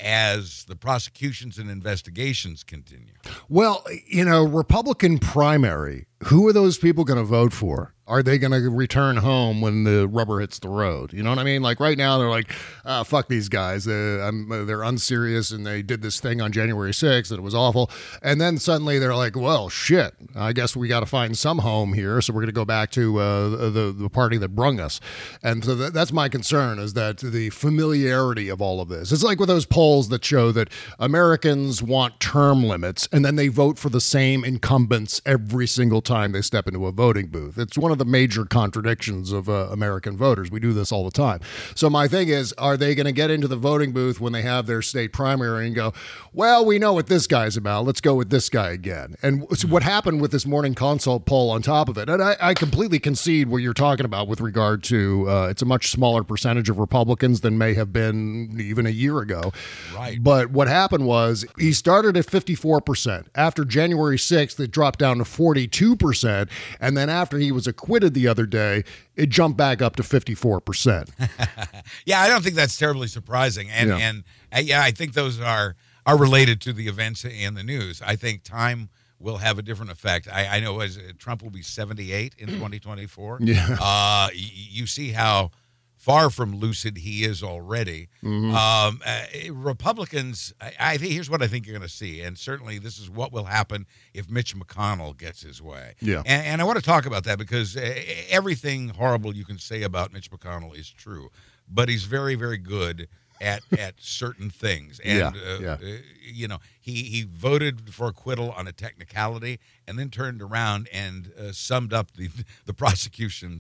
S4: as the prosecutions and investigations continue.
S3: Well, you know, Republican primary, who are those people going to vote for? Are they going to return home when the rubber hits the road? You know what I mean? Like right now, they're like, oh, fuck these guys. Uh, I'm, uh, they're unserious, and they did this thing on January sixth, and it was awful. And then suddenly they're like, well, shit, I guess we got to find some home here, so we're going to go back to uh, the, the party that brung us. And so that, that's my concern, is that the familiarity of all of this. It's like with those polls that show that Americans want term limits, and then they vote for the same incumbents every single time they step into a voting booth. It's one of the major contradictions of uh, American voters. We do this all the time. So my thing is, are they going to get into the voting booth when they have their state primary and go, well, we know what this guy's about. Let's go with this guy again. And so what happened with this Morning Consult poll on top of it, and I, I completely concede what you're talking about with regard to uh, it's a much smaller percentage of Republicans than may have been even a year ago.
S4: Right.
S3: But what happened was he started at fifty-four percent. After January sixth, it dropped down to forty-two percent. And then after he was acquitted the other day, it jumped back up to fifty-four percent.
S4: Yeah, I don't think that's terribly surprising. And,
S3: Yeah.
S4: and uh, yeah, I think those are, are related to the events in the news. I think time will have a different effect. I, I know as uh, Trump will be seventy-eight in twenty twenty-four.
S3: Yeah.
S4: Uh, y- you see how far from lucid he is already.
S3: Mhm.
S4: Um, uh, Republicans, I, I think here's what I think you're going to see, and certainly this is what will happen if Mitch McConnell gets his way.
S3: Yeah.
S4: And, and I want to talk about that because uh, everything horrible you can say about Mitch McConnell is true, but he's very, very good at at certain things. And,
S3: Yeah,
S4: uh,
S3: yeah.
S4: uh, you know, he, he voted for acquittal on a technicality and then turned around and uh, summed up the, the prosecution's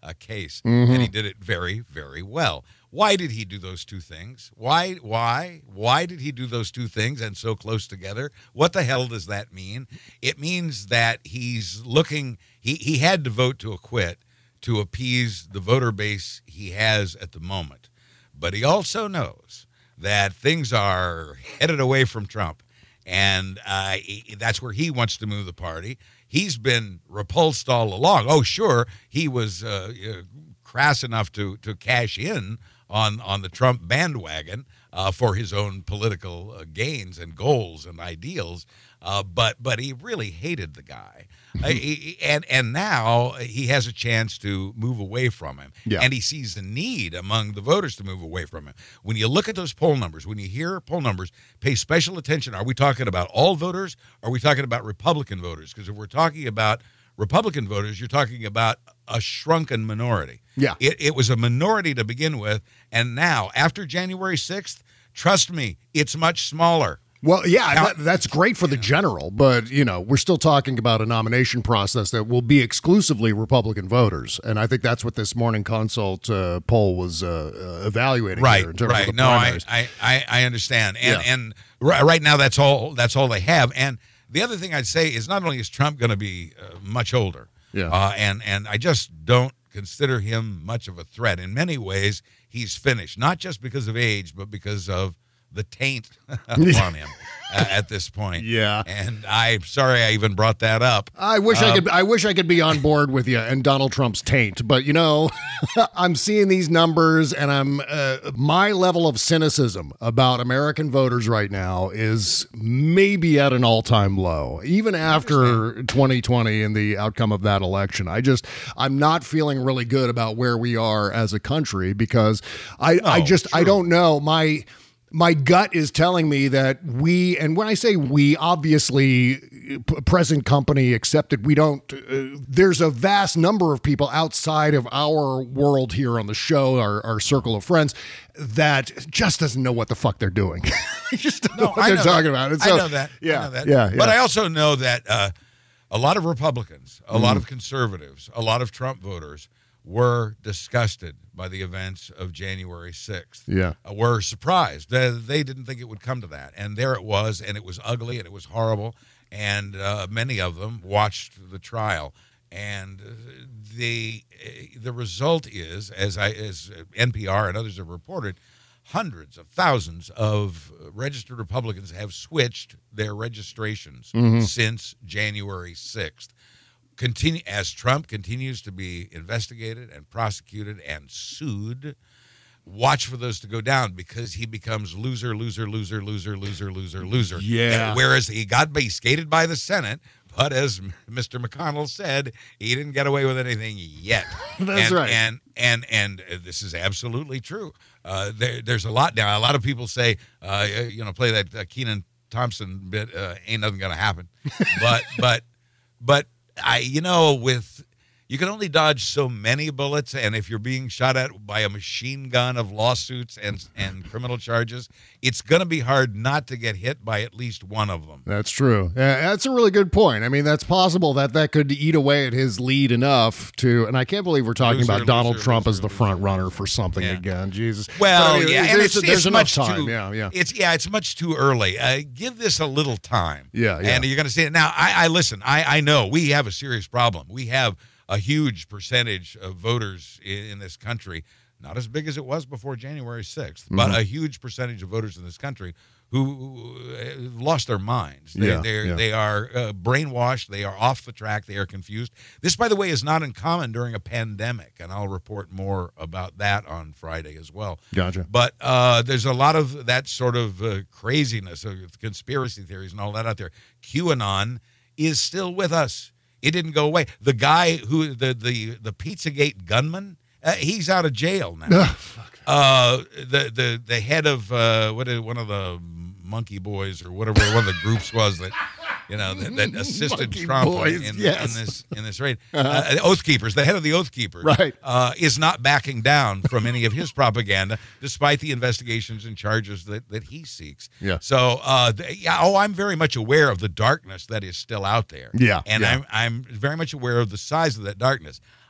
S4: uh, case,
S3: Mhm.
S4: and he did it very, very well. Why did he do those two things? Why, why, why did he do those two things and so close together? What the hell does that mean? It means that he's looking, he, he had to vote to acquit to appease the voter base he has at the moment. But he also knows that things are headed away from Trump, and uh, he, that's where he wants to move the party. He's been repulsed all along. Oh, sure, he was uh, uh, crass enough to to cash in on on the Trump bandwagon uh, for his own political uh, gains and goals and ideals, uh, but but he really hated the guy, uh, he, and and now he has a chance to move away from him,
S3: Yeah.
S4: and he sees the need among the voters to move away from him. When you look at those poll numbers, when you hear poll numbers, pay special attention. Are we talking about all voters? Or are we talking about Republican voters? Because if we're talking about Republican voters, you're talking about a shrunken minority.
S3: Yeah.
S4: It, it was a minority to begin with, and now, after January sixth, trust me, it's much smaller.
S3: Well, yeah,
S4: Count-
S3: that, that's great for the general, but, you know, we're still talking about a nomination process that will be exclusively Republican voters, and I think that's what this Morning Consult uh, poll was uh, uh, evaluating
S4: Right,
S3: here in terms
S4: right.
S3: of the
S4: No, I,
S3: primaries.
S4: I, I, I understand, and
S3: Yeah.
S4: and ri- right now that's all that's all they have. And the other thing I'd say is not only is Trump going to be uh, much older,
S3: Yeah.
S4: uh, and and I just don't consider him much of a threat. In many ways, he's finished, not just because of age, but because of the taint on him uh, at this point.
S3: Yeah.
S4: And I'm sorry I even brought that up.
S3: I wish I
S4: Um,
S3: could. I wish I could be on board with you and Donald Trump's taint, but you know, I'm seeing these numbers, and I'm uh, my level of cynicism about American voters right now is maybe at an all-time low. Even after twenty twenty and the outcome of that election, I just I'm not feeling really good about where we are as a country because I I just I don't know my. My gut is telling me that we, and when I say we, obviously, p- present company accepted, we don't, uh, there's a vast number of people outside of our world here on the show, our, our circle of friends, that just doesn't know what the fuck they're doing. They just don't know what
S4: I
S3: they're
S4: know
S3: talking
S4: that.
S3: about. And
S4: I
S3: so,
S4: know that.
S3: Yeah,
S4: I know that.
S3: yeah, yeah.
S4: But I also know that uh, a lot of Republicans, a lot
S3: Mhm.
S4: of conservatives, a lot of Trump voters were disgusted by the events of January sixth.
S3: Yeah.
S4: Uh, were surprised. They, they didn't think it would come to that. And there it was, and it was ugly, and it was horrible. And uh, many of them watched the trial. And uh, the the result is, as I as N P R and others have reported, hundreds of thousands of registered Republicans have switched their registrations
S3: Mhm.
S4: since January sixth. Continue as Trump continues to be investigated and prosecuted and sued. Watch for those to go down because he becomes loser, loser, loser, loser, loser, loser, loser.
S3: Yeah.
S4: And whereas he got be skated by the Senate, but as Mister McConnell said, he didn't get away with anything yet.
S3: That's
S4: and,
S3: right.
S4: And and and uh, this is absolutely true. Uh, there, there's a lot now. A lot of people say, uh, you know, play that uh, Kenan Thompson bit. Uh, ain't nothing gonna happen. But but but. I, you know, with you can only dodge so many bullets, and if you're being shot at by a machine gun of lawsuits and and criminal charges, it's going to be hard not to get hit by at least one of them.
S3: That's true. Yeah, that's a really good point. I mean, that's possible that that could eat away at his lead enough to, and I can't believe we're talking
S4: Loser,
S3: about Donald
S4: loser,
S3: Trump as the front runner for something
S4: Yeah.
S3: again. Jesus.
S4: Well,
S3: But anyway,
S4: yeah, and
S3: there's,
S4: it's,
S3: there's
S4: it's
S3: enough
S4: much
S3: time.
S4: too.
S3: Yeah, yeah.
S4: It's yeah, it's much too early. Uh, give this a little time.
S3: Yeah, yeah.
S4: And you're going to see it now. I, I listen. I I know we have a serious problem. We have a huge percentage of voters in, in this country, not as big as it was before January sixth, but
S3: Mhm.
S4: a huge percentage of voters in this country who uh, lost their minds. They,
S3: Yeah,
S4: they're,
S3: yeah.
S4: they are uh, brainwashed. They are off the track. They are confused. This, by the way, is not uncommon during a pandemic, and I'll report more about that on Friday as well.
S3: Gotcha.
S4: But uh, there's a lot of that sort of uh, craziness, of conspiracy theories and all that out there. QAnon is still with us. It didn't go away. The guy who, the the, the Pizzagate gunman, uh, he's out of jail now. Uh, the the the head of uh, what is one of the Monkey Boys or whatever one of the groups was that you know that, that assisted
S3: Monkey
S4: Trump
S3: Boys,
S4: in,
S3: yes.
S4: in this in this raid.
S3: Uh-huh.
S4: Uh, Oath Keepers, the head of the Oath Keepers,
S3: Right.
S4: uh, is not backing down from any of his propaganda, despite the investigations and charges that, that he seeks.
S3: Yeah.
S4: So, uh, th- yeah, oh, I'm very much aware of the darkness that is still out there.
S3: Yeah,
S4: and
S3: yeah.
S4: I'm I'm very much aware of the size of that darkness.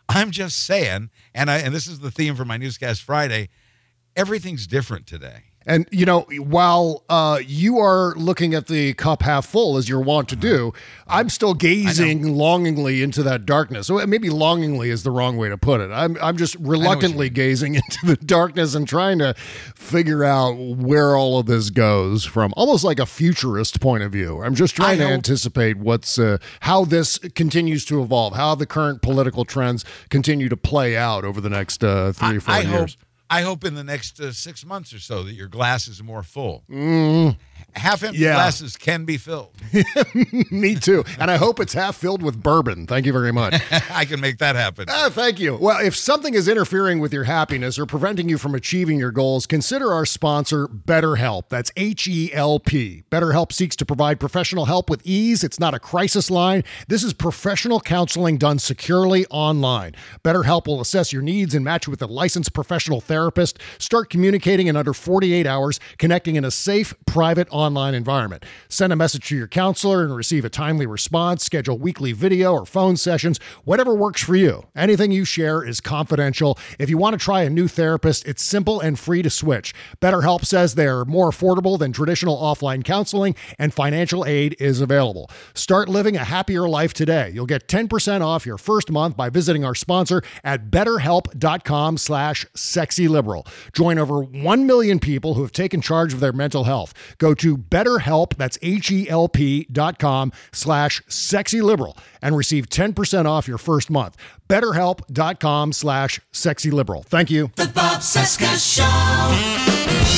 S4: I'm just saying, and I and this is the theme for my Newscast Friday, everything's different today.
S3: And, you know, while uh, you are looking at the cup half full, as you're wont to do, I'm still gazing longingly into that darkness. So maybe longingly is the wrong way to put it. I'm I'm just reluctantly gazing into the darkness and trying to figure out where all of this goes from, almost like a futurist point of view. I'm just trying
S4: I
S3: to
S4: hope-
S3: anticipate what's uh, how this continues to evolve, how the current political trends continue to play out over the next uh, three or four
S4: I
S3: years.
S4: hope I hope in the next uh, six months or so that your glass is more full.
S3: Mm.
S4: Half empty
S3: Yeah.
S4: glasses can be filled.
S3: Me too. And I hope it's half filled with bourbon. Thank you very much.
S4: I can make that happen.
S3: Ah, thank you. Well, if something is interfering with your happiness or preventing you from achieving your goals, consider our sponsor, BetterHelp. That's H E L P. BetterHelp seeks to provide professional help with ease. It's not a crisis line. This is professional counseling done securely online. BetterHelp will assess your needs and match you with a licensed professional therapist. Start communicating in under forty-eight hours, connecting in a safe, private online environment. Send a message to your counselor and receive a timely response. Schedule weekly video or phone sessions, whatever works for you. Anything you share is confidential. If you want to try a new therapist, it's simple and free to switch. BetterHelp says they're more affordable than traditional offline counseling, and financial aid is available. Start living a happier life today. You'll get ten percent off your first month by visiting our sponsor at betterhelp.com slash sexyliberal. Join over one million people who have taken charge of their mental health. Go to BetterHelp, that's H-E-L-P dot com slash sexyliberal, and receive ten percent off your first month. BetterHelp.com slash sexyliberal. Thank you.
S9: The Bob Cesca Show.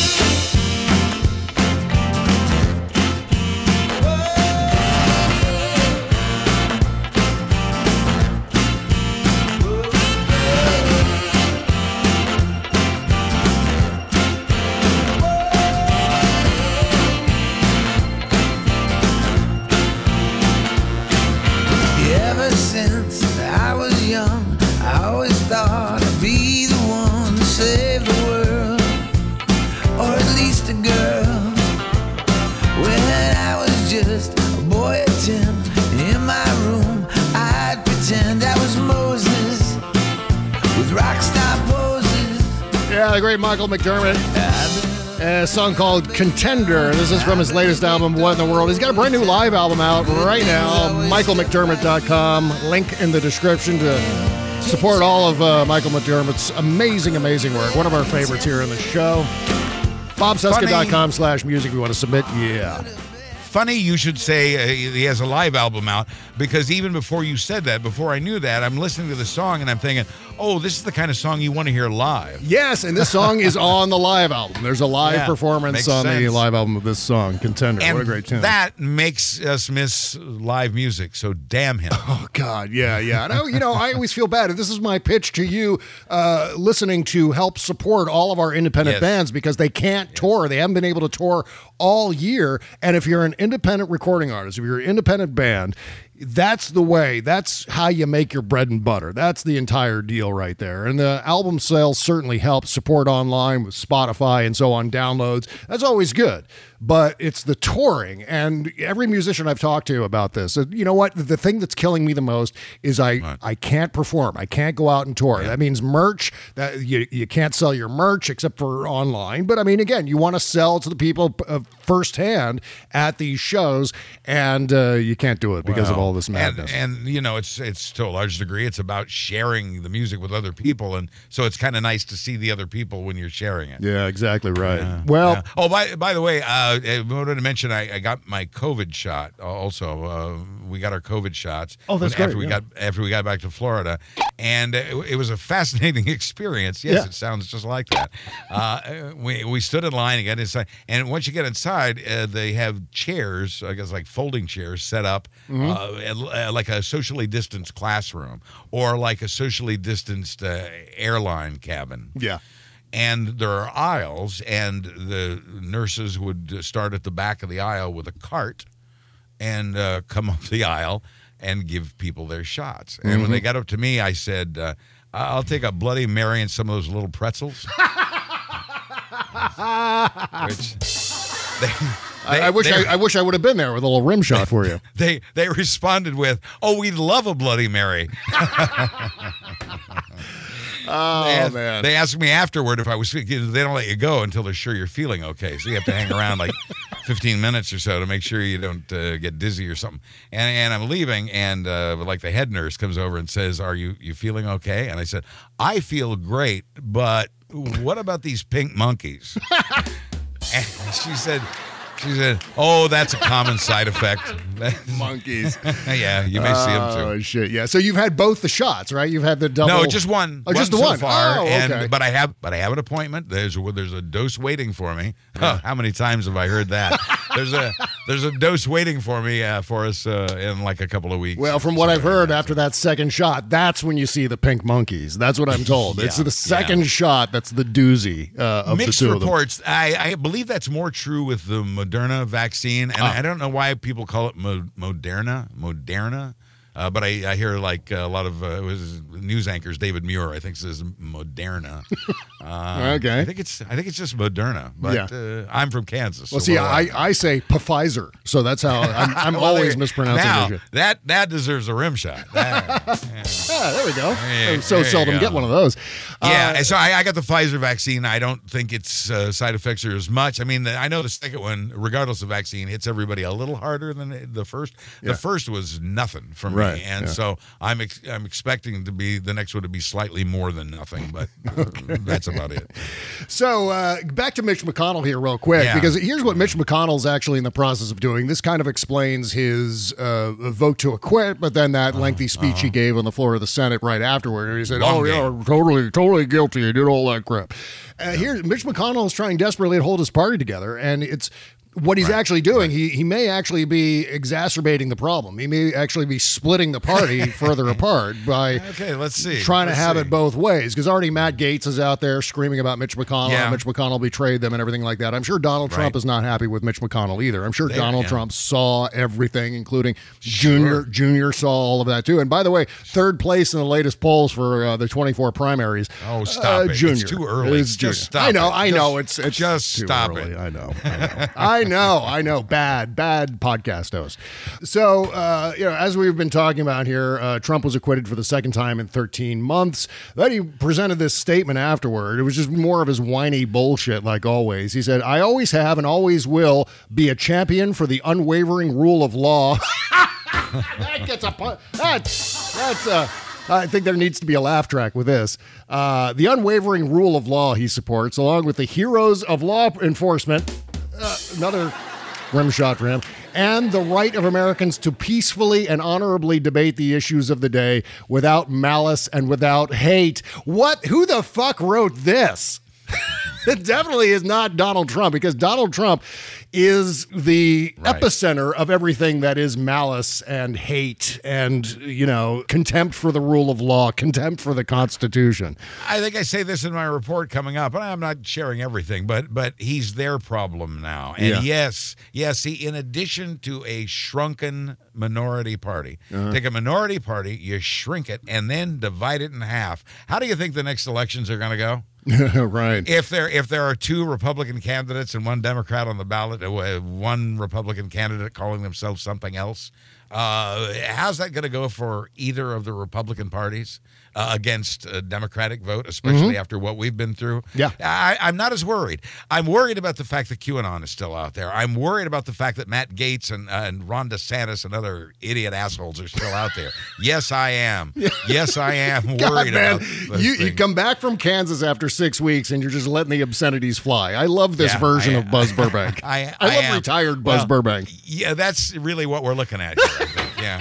S14: Ever since I was young, I always thought I'd be the one to save the world, or at least a girl. When I was just a boy at ten, in my room I'd pretend I was Moses with rock star poses.
S3: Yeah, the great Michael McDermott. A song called Contender. This is from his latest album, What in the World. He's got a brand new live album out right now, michael mcdermott dot com. Link in the description to support all of uh, Michael McDermott's amazing, amazing work. One of our favorites here on the show. bob cesca dot com slash music if you want to submit. Yeah.
S4: Funny you should say uh, he has a live album out, because even before you said that, before I knew that, I'm listening to the song and I'm thinking, oh, this is the kind of song you want to hear live.
S3: Yes, and this song is on the live album. There's a live
S4: Yeah,
S3: performance
S4: makes
S3: on the
S4: sense.
S3: live album of this song, Contender.
S4: And
S3: what a great tune.
S4: that makes us miss live music, so damn him.
S3: Oh, God, yeah, yeah. And I, you know, I always feel bad. This is my pitch to you, uh, listening to help support all of our independent
S4: Yes.
S3: bands, because they can't tour. They haven't been able to tour all year. And if you're an independent recording artist, if you're an independent band, that's the way. That's how you make your bread and butter. That's the entire deal right there. And the album sales certainly help support online with Spotify and so on, downloads. That's always good. But it's the touring. And every musician I've talked to about this, uh, you know what? The thing that's killing me the most is I,
S4: Right.
S3: I can't perform. I can't go out and tour. That means merch. That you, you can't sell your merch except for online. But I mean, again, you want to sell to the people uh, firsthand at these shows, and uh, you can't do it because of
S4: Well,
S3: all this madness.
S4: And, and you know, it's it's to a large degree, it's about sharing the music with other people, and so it's kind of nice to see the other people when you're sharing it.
S3: Yeah, exactly right.
S4: Yeah,
S3: well,
S4: yeah. oh, by by the way, uh, I wanted to mention I, I got my COVID shot. Also, uh, we got our COVID shots.
S3: Oh, that's
S4: after
S3: great,
S4: we
S3: yeah.
S4: got after we got back to Florida, and it, it was a fascinating experience. Yes,
S3: Yeah.
S4: it sounds just like that. Uh, we we stood in line and got inside, and once you get inside, uh, they have chairs, I guess like folding chairs, set up
S3: Mhm.
S4: uh, uh, like a socially distanced classroom or like a socially distanced uh, airline cabin.
S3: yeah.
S4: And there are aisles, and the nurses would start at the back of the aisle with a cart and uh, come up the aisle and give people their shots. And when
S3: Mhm.
S4: they got up to me, I said, uh, I'll take a Bloody Mary and some of those little pretzels. Which they,
S3: I, I wish I, I wish I would have been there with a little rim shot for you.
S4: They they responded with, "Oh, we'd love a Bloody Mary."
S3: Oh,
S4: they asked,
S3: man.
S4: They asked me afterward if I was. They don't let you go until they're sure you're feeling okay. So you have to hang around like fifteen minutes or so to make sure you don't uh, get dizzy or something. And and I'm leaving, and uh, like the head nurse comes over and says, "Are you you feeling okay?" And I said, "I feel great, but what about these pink monkeys?" And she said. She said, "Oh, that's a common side effect."
S3: Monkeys.
S4: Yeah, you may see them too.
S3: Oh shit! Yeah. So you've had both the shots, right? You've had the double.
S4: No, just one.
S3: Oh, just
S4: one
S3: the
S4: so
S3: one.
S4: far.
S3: Oh,
S4: and,
S3: okay.
S4: But I have, but I have an appointment. There's there's a dose waiting for me. Oh, how many times have I heard that? there's a there's a dose waiting for me uh, for us uh, in like a couple of weeks.
S3: Well, from what I've heard, after that second shot, that's when you see the pink monkeys. That's what I'm told.
S4: Yeah,
S3: it's the second
S4: yeah.
S3: shot that's the doozy uh, of
S4: Mixed
S3: the two
S4: reports. I, I believe that's more true with the Moderna vaccine, and
S3: Ah.
S4: I don't know why people call it Mo- Moderna. Moderna. Uh, but I, I hear like a lot of uh, it was news anchors. David Muir, I think, says Moderna. Uh,
S3: Okay.
S4: I think it's I think it's just Moderna. But
S3: Yeah.
S4: uh, I'm from Kansas.
S3: Well,
S4: so
S3: see,
S4: what do
S3: I, I say Pfizer, so that's how I'm, I'm
S4: Well,
S3: always
S4: there-
S3: mispronouncing
S4: now,
S3: it.
S4: that that deserves a rim shot. That- yeah.
S3: Ah, there we go.
S4: There you-
S3: so
S4: there you
S3: seldom
S4: go.
S3: get one of those.
S4: Yeah,
S3: Uh,
S4: so I, I got the Pfizer vaccine. I don't think its uh, side effects are as much. I mean, the, I know the second one, regardless of vaccine, hits everybody a little harder than the, the first. The
S3: Yeah.
S4: first was nothing for
S3: Right,
S4: me, and
S3: yeah.
S4: so I'm ex- I'm expecting to be the next one to be slightly more than nothing, but uh, that's about it.
S3: So uh, back to Mitch McConnell here real quick,
S4: Yeah.
S3: because here's what Mitch McConnell's actually in the process of doing. This kind of explains his uh, vote to acquit, but then that lengthy speech he gave on the floor of the Senate right afterward. He said,
S4: Long
S3: oh,
S4: game.
S3: yeah, totally, totally guilty. He did all that crap. Uh, here, Mitch McConnell is trying desperately to hold his party together, and it's what he's
S4: Right,
S3: actually doing. He he may actually be exacerbating the problem. He may actually be splitting the party further apart by
S4: Okay, let's see.
S3: trying to
S4: Let's
S3: have
S4: see.
S3: it both ways, because already Matt Gaetz is out there screaming about Mitch McConnell.
S4: Yeah.
S3: Mitch McConnell betrayed them and everything like that. I'm sure Donald Trump
S4: Right.
S3: is not happy with Mitch McConnell either. I'm sure
S4: There,
S3: Donald
S4: yeah.
S3: Trump saw everything, including Junior. Junior saw all of that too. And by the way, third place in the latest polls for uh, the twenty-four primaries.
S4: Oh, stop
S3: uh,
S4: it.
S3: Junior.
S4: It's too early.
S3: It's
S4: Just
S3: Junior.
S4: stop
S3: I know,
S4: it.
S3: I know.
S4: Just-
S3: It's, it's
S4: just
S3: too
S4: stop
S3: early.
S4: it.
S3: I know. I know. I know. I know. Bad, bad podcast host. So, uh, you know, as we've been talking about here, uh, Trump was acquitted for the second time in thirteen months. Then he presented this statement afterward. It was just more of his whiny bullshit, like always. He said, I always have and always will be a champion for the unwavering rule of law. That gets a pu- that's that's uh I think there needs to be a laugh track with this. Uh, the unwavering rule of law he supports, along with the heroes of law enforcement. Uh, another rim shot for him. And the right of Americans to peacefully and honorably debate the issues of the day without malice and without hate. What? Who the fuck wrote this? It definitely is not Donald Trump, because Donald Trump is the
S4: Right.
S3: epicenter of everything that is malice and hate and, you know, contempt for the rule of law, contempt for the Constitution.
S4: I think I say this in my report coming up, and I'm not sharing everything, but but he's their problem now. And
S3: Yeah.
S4: yes, yes, he, in addition to a shrunken minority party,
S3: Uh-huh.
S4: take a minority party, you shrink it, and then divide it in half. How do you think the next elections are going to go?
S3: Right.
S4: If there if there are two Republican candidates and one Democrat on the ballot, uh, one Republican candidate calling themselves something else, uh, how's that going to go for either of the Republican parties uh, against a Democratic vote, especially
S3: Mhm.
S4: after what we've been through?
S3: Yeah.
S4: I, I'm not as worried. I'm worried about the fact that QAnon is still out there. I'm worried about the fact that Matt Gaetz and, uh, and Ron DeSantis and other idiot assholes are still out there. Yes, I am. Yes, I am
S3: God,
S4: worried
S3: man,
S4: about those
S3: you, you
S4: things.
S3: come back from Kansas after six weeks and you're just letting the obscenities fly. I love this
S4: Yeah,
S3: version
S4: I-
S3: of Buzz Burbank.
S4: I,
S3: I love
S4: am.
S3: retired Buzz
S4: Well,
S3: Burbank.
S4: Yeah, that's really what we're looking at here, I think. Yeah.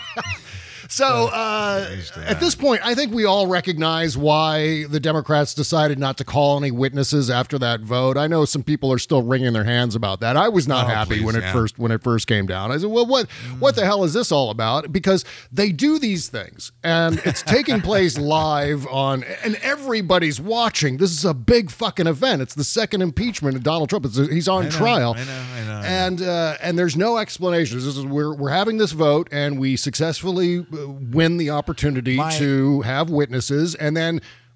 S3: So uh, at this point, I think we all recognize why the Democrats decided not to call any witnesses after that vote. I know some people are still wringing their hands about that. I was not
S4: Oh,
S3: happy
S4: please,
S3: when it
S4: yeah.
S3: first when it first came down. I said, "Well, what what the hell is this all about?" Because they do these things, and it's taking place live on, and everybody's watching. This is a big fucking event. It's the second impeachment of Donald Trump. It's, he's on
S4: I know,
S3: trial.
S4: I know, I know, I know.
S3: And uh, and there's no explanations. This is we're we're having this vote, and we successfully uh, win the opportunity
S4: My-
S3: to have witnesses, and then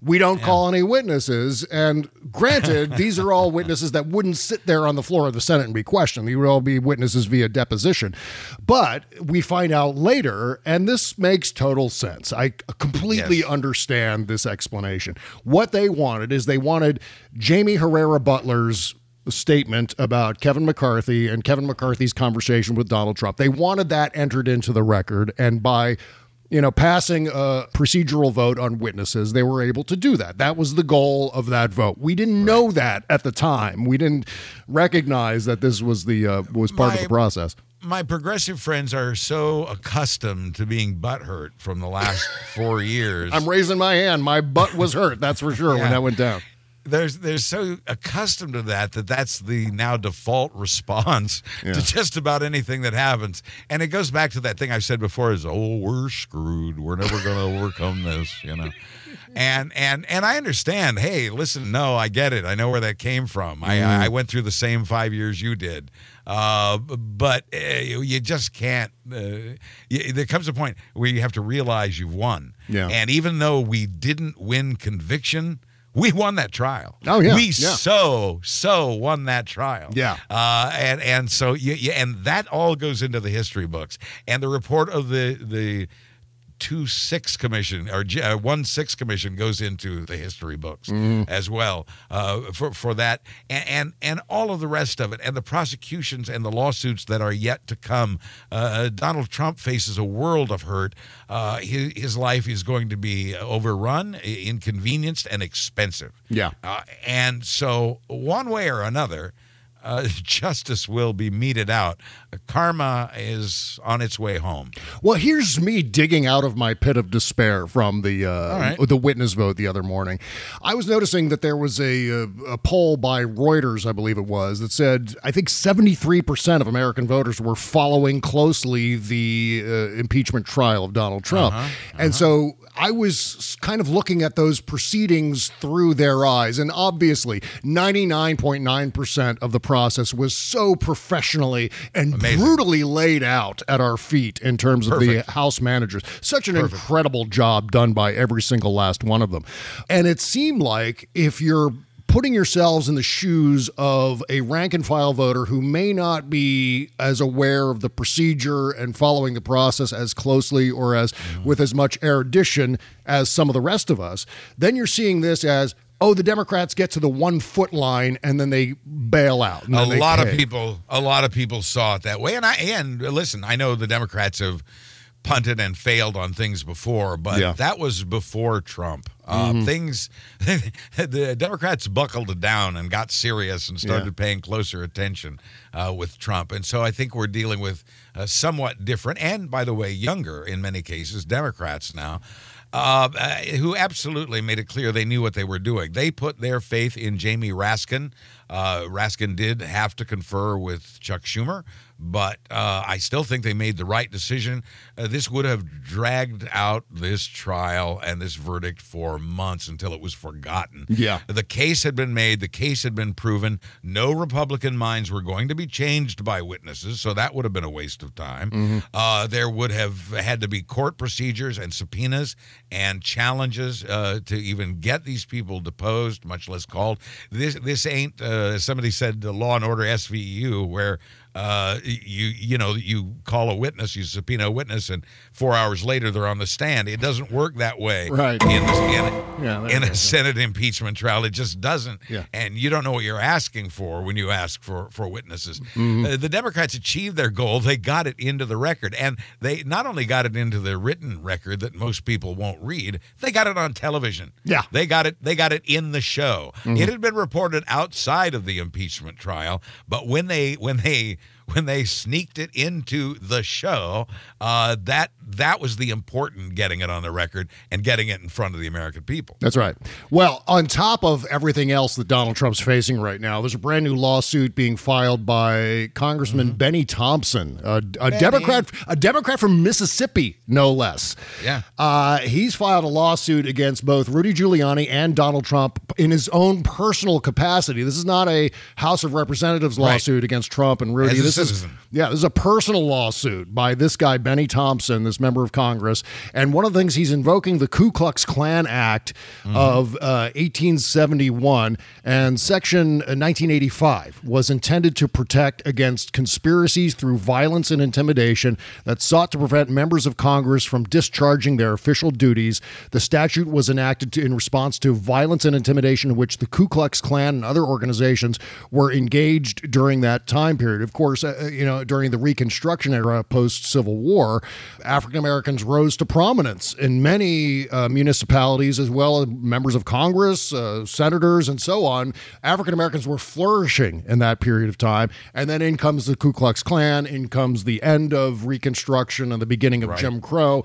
S3: we don't
S4: Yeah.
S3: call any witnesses. And granted, these are all witnesses that wouldn't sit there on the floor of the Senate and be questioned. They would all be witnesses via deposition. But we find out later, and this makes total sense. I completely
S4: Yes.
S3: understand this explanation. What they wanted is they wanted Jamie Herrera Butler's statement about Kevin McCarthy and Kevin McCarthy's conversation with Donald Trump. They wanted that entered into the record, and by you know, passing a procedural vote on witnesses, they were able to do that. That was the goal of that vote. We didn't know that at the time. We didn't recognize that this was the uh, was part
S4: My-
S3: of the process.
S4: My progressive friends are so accustomed to being butthurt from the last four years.
S3: I'm raising my hand. My butt was hurt. That's for sure
S4: Yeah.
S3: when that went down.
S4: There's they're so accustomed to that that that's the now default response
S3: Yeah.
S4: to just about anything that happens. And it goes back to that thing I've said before is, oh, we're screwed. We're never going to overcome this, you know. And and and I understand. Hey, listen, no, I get it. I know where that came from. I I went through the same five years you did. Uh, but uh, you just can't. Uh, you, there comes a point where you have to realize you've won.
S3: Yeah.
S4: And even though we didn't win conviction, we won that trial.
S3: Oh, yeah,
S4: we
S3: yeah.
S4: so so won that trial.
S3: Yeah.
S4: uh, and and so you, you, and that all goes into the history books. And the report of the the two six commission or J- uh, one six commission goes into the history books
S3: Mhm.
S4: as well uh, for for that and, and and all of the rest of it and the prosecutions and the lawsuits that are yet to come. Uh, Donald Trump faces a world of hurt. Uh, his, his life is going to be overrun, inconvenienced, and expensive.
S3: Yeah.
S4: Uh, and so one way or another, uh, justice will be meted out. Karma is on its way home.
S3: Well, here's me digging out of my pit of despair from the uh,
S4: right.
S3: the witness vote the other morning. I was noticing that there was a, a poll by Reuters, I believe it was, that said I think seventy-three percent of American voters were following closely the uh, impeachment trial of Donald Trump.
S4: Uh-huh,
S3: And so I was kind of looking at those proceedings through their eyes. And obviously, ninety-nine point nine percent of the process was so professionally and
S4: Amazing.
S3: brutally laid out at our feet in terms of
S4: Perfect.
S3: the House managers. Such an
S4: Perfect.
S3: incredible job done by every single last one of them. And it seemed like if you're putting yourselves in the shoes of a rank and file voter who may not be as aware of the procedure and following the process as closely or as with as much erudition as some of the rest of us, then you're seeing this as, oh, the Democrats get to the one foot line and then they bail out. and
S4: A
S3: then they
S4: lot of
S3: pay.
S4: people, a lot of people saw it that way. And I and listen, I know the Democrats have punted and failed on things before, but
S3: Yeah.
S4: that was before Trump. Uh,
S3: Mhm.
S4: Things, the Democrats buckled down and got serious and started
S3: Yeah.
S4: paying closer attention uh, with Trump. And so I think we're dealing with uh, somewhat different, and by the way, younger in many cases, Democrats now. Uh, uh, who absolutely made it clear they knew what they were doing. They put their faith in Jamie Raskin. Uh, Raskin did have to confer with Chuck Schumer, but uh, I still think they made the right decision. Uh, this would have dragged out this trial and this verdict for months until it was forgotten.
S3: Yeah.
S4: The case had been made. The case had been proven. No Republican minds were going to be changed by witnesses, so that would have been a waste of time.
S3: Mm-hmm.
S4: Uh, there would have had to be court procedures and subpoenas and challenges uh, to even get these people deposed, much less called. This this ain't, uh, somebody said, uh, Law and Order S V U, where uh, you you know you call a witness, you subpoena a witness, and four hours later they're on the stand. It doesn't work that way.
S3: Right.
S4: In, the, in,
S3: Yeah, there
S4: in
S3: you
S4: a
S3: go.
S4: Senate impeachment trial, it just doesn't.
S3: Yeah.
S4: And you don't know what you're asking for when you ask for for witnesses.
S3: Mm-hmm.
S4: Uh, the Democrats achieved their goal. They got it into the record, and they not only got it into the written record that most people won't read, they got it on television.
S3: Yeah.
S4: They got it. They got it in the show.
S3: Mhm.
S4: It had been reported outside of the impeachment trial, but when they when they when they sneaked it into the show, uh, that that was the important getting it on the record and getting it in front of the American people.
S3: That's right. Well, on top of everything else that Donald Trump's facing right now, there's a brand new lawsuit being filed by Congressman
S4: Mm-hmm.
S3: Benny Thompson, a, a Democrat, a Democrat from Mississippi, no less.
S4: Yeah.
S3: Uh, he's filed a lawsuit against both Rudy Giuliani and Donald Trump in his own personal capacity. This is not a House of Representatives
S4: Right.
S3: lawsuit against Trump and Rudy.
S4: As a
S3: This is yeah, this is a personal lawsuit by this guy Benny Thompson, this member of Congress, and one of the things he's invoking the Ku Klux Klan Act mm-hmm. of uh, eighteen seventy-one, and Section nineteen eighty-five was intended to protect against conspiracies through violence and intimidation that sought to prevent members of Congress from discharging their official duties. The statute was enacted to, in response to violence and intimidation in which the Ku Klux Klan and other organizations were engaged during that time period. Of course, uh, you know, during the Reconstruction era post-Civil War, African Americans rose to prominence in many uh, municipalities, as well as members of Congress, uh, senators, and so on. African Americans were flourishing in that period of time. And then in comes the Ku Klux Klan, in comes the end of Reconstruction and the beginning of right. Jim Crow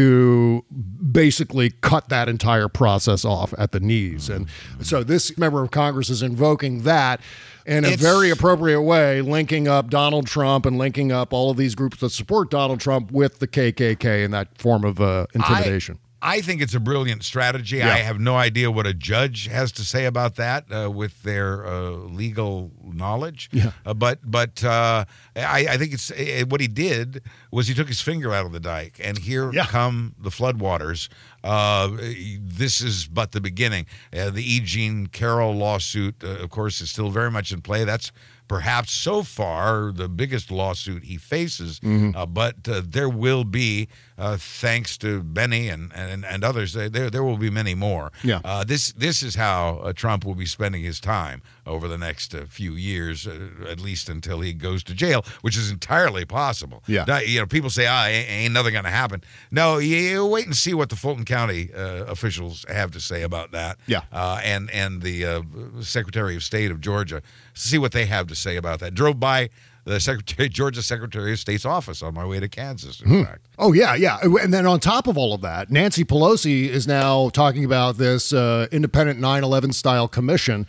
S3: to basically cut that entire process off at the knees. And so this member of Congress is invoking that in a it's, very appropriate way, linking up Donald Trump and linking up all of these groups that support Donald Trump with the K K K in that form of uh, intimidation.
S4: I, I think it's a brilliant strategy. Yeah. I have no idea what a judge has to say about that uh, with their uh, legal knowledge.
S3: Yeah.
S4: Uh, but but uh, I, I think it's uh, what he did was he took his finger out of the dike, and here
S3: yeah.
S4: come the floodwaters. Uh, this is but the beginning. Uh, the E. Jean Carroll lawsuit, uh, of course, is still very much in play. That's perhaps so far the biggest lawsuit he faces, mm-hmm. uh, but uh, there will be, uh, thanks to Benny and, and, and others, there there will be many more.
S3: Yeah.
S4: Uh, this this is how uh, Trump will be spending his time over the next uh, few years, uh, at least until he goes to jail, which is entirely possible.
S3: Yeah.
S4: Now, you know, people say, "Ah, ain't, ain't nothing going to happen." No, you, you wait and see what the Fulton County uh, officials have to say about that.
S3: Yeah.
S4: Uh, and and the uh, Secretary of State of Georgia, see what they have to say about that. Drove by the Secretary, Georgia Secretary of State's office on my way to Kansas, in hmm. fact.
S3: Oh, yeah, yeah. And then on top of all of that, Nancy Pelosi is now talking about this uh, independent nine eleven style commission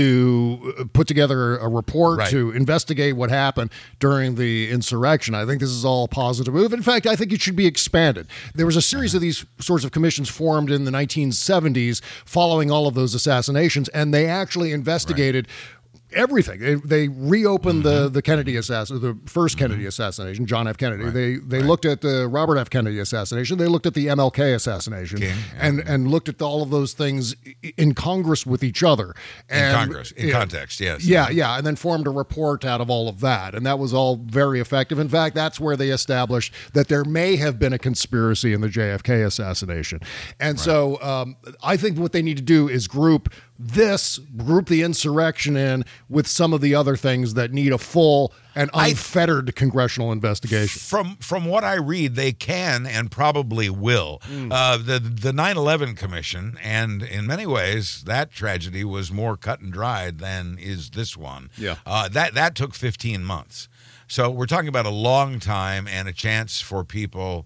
S3: to put together a report
S4: right.
S3: to investigate what happened during the insurrection. I think this is all a positive move. In fact, I think it should be expanded. There was a series of these sorts of commissions formed in the nineteen seventies following all of those assassinations, and they actually investigated right. everything. They, they reopened mm-hmm. the, the Kennedy assassin, the first Kennedy mm-hmm. assassination, John F. Kennedy.
S4: Right.
S3: They they
S4: right.
S3: looked at the Robert F. Kennedy assassination. They looked at the M L K assassination,
S4: King,
S3: and
S4: yeah.
S3: and looked at all of those things in Congress with each other. And,
S4: in Congress, in
S3: yeah,
S4: context, yes.
S3: Yeah, yeah, and then formed a report out of all of that, and that was all very effective. In fact, that's where they established that there may have been a conspiracy in the J F K assassination. And right. so um, I think what they need to do is group this, group the insurrection in with some of the other things that need a full and unfettered I, congressional investigation.
S4: From from what I read, they can and probably will. Mm. Uh, the the nine eleven Commission, and in many ways, that tragedy was more cut and dried than is this one.
S3: Yeah.
S4: Uh, that that took fifteen months. So we're talking about a long time and a chance for people.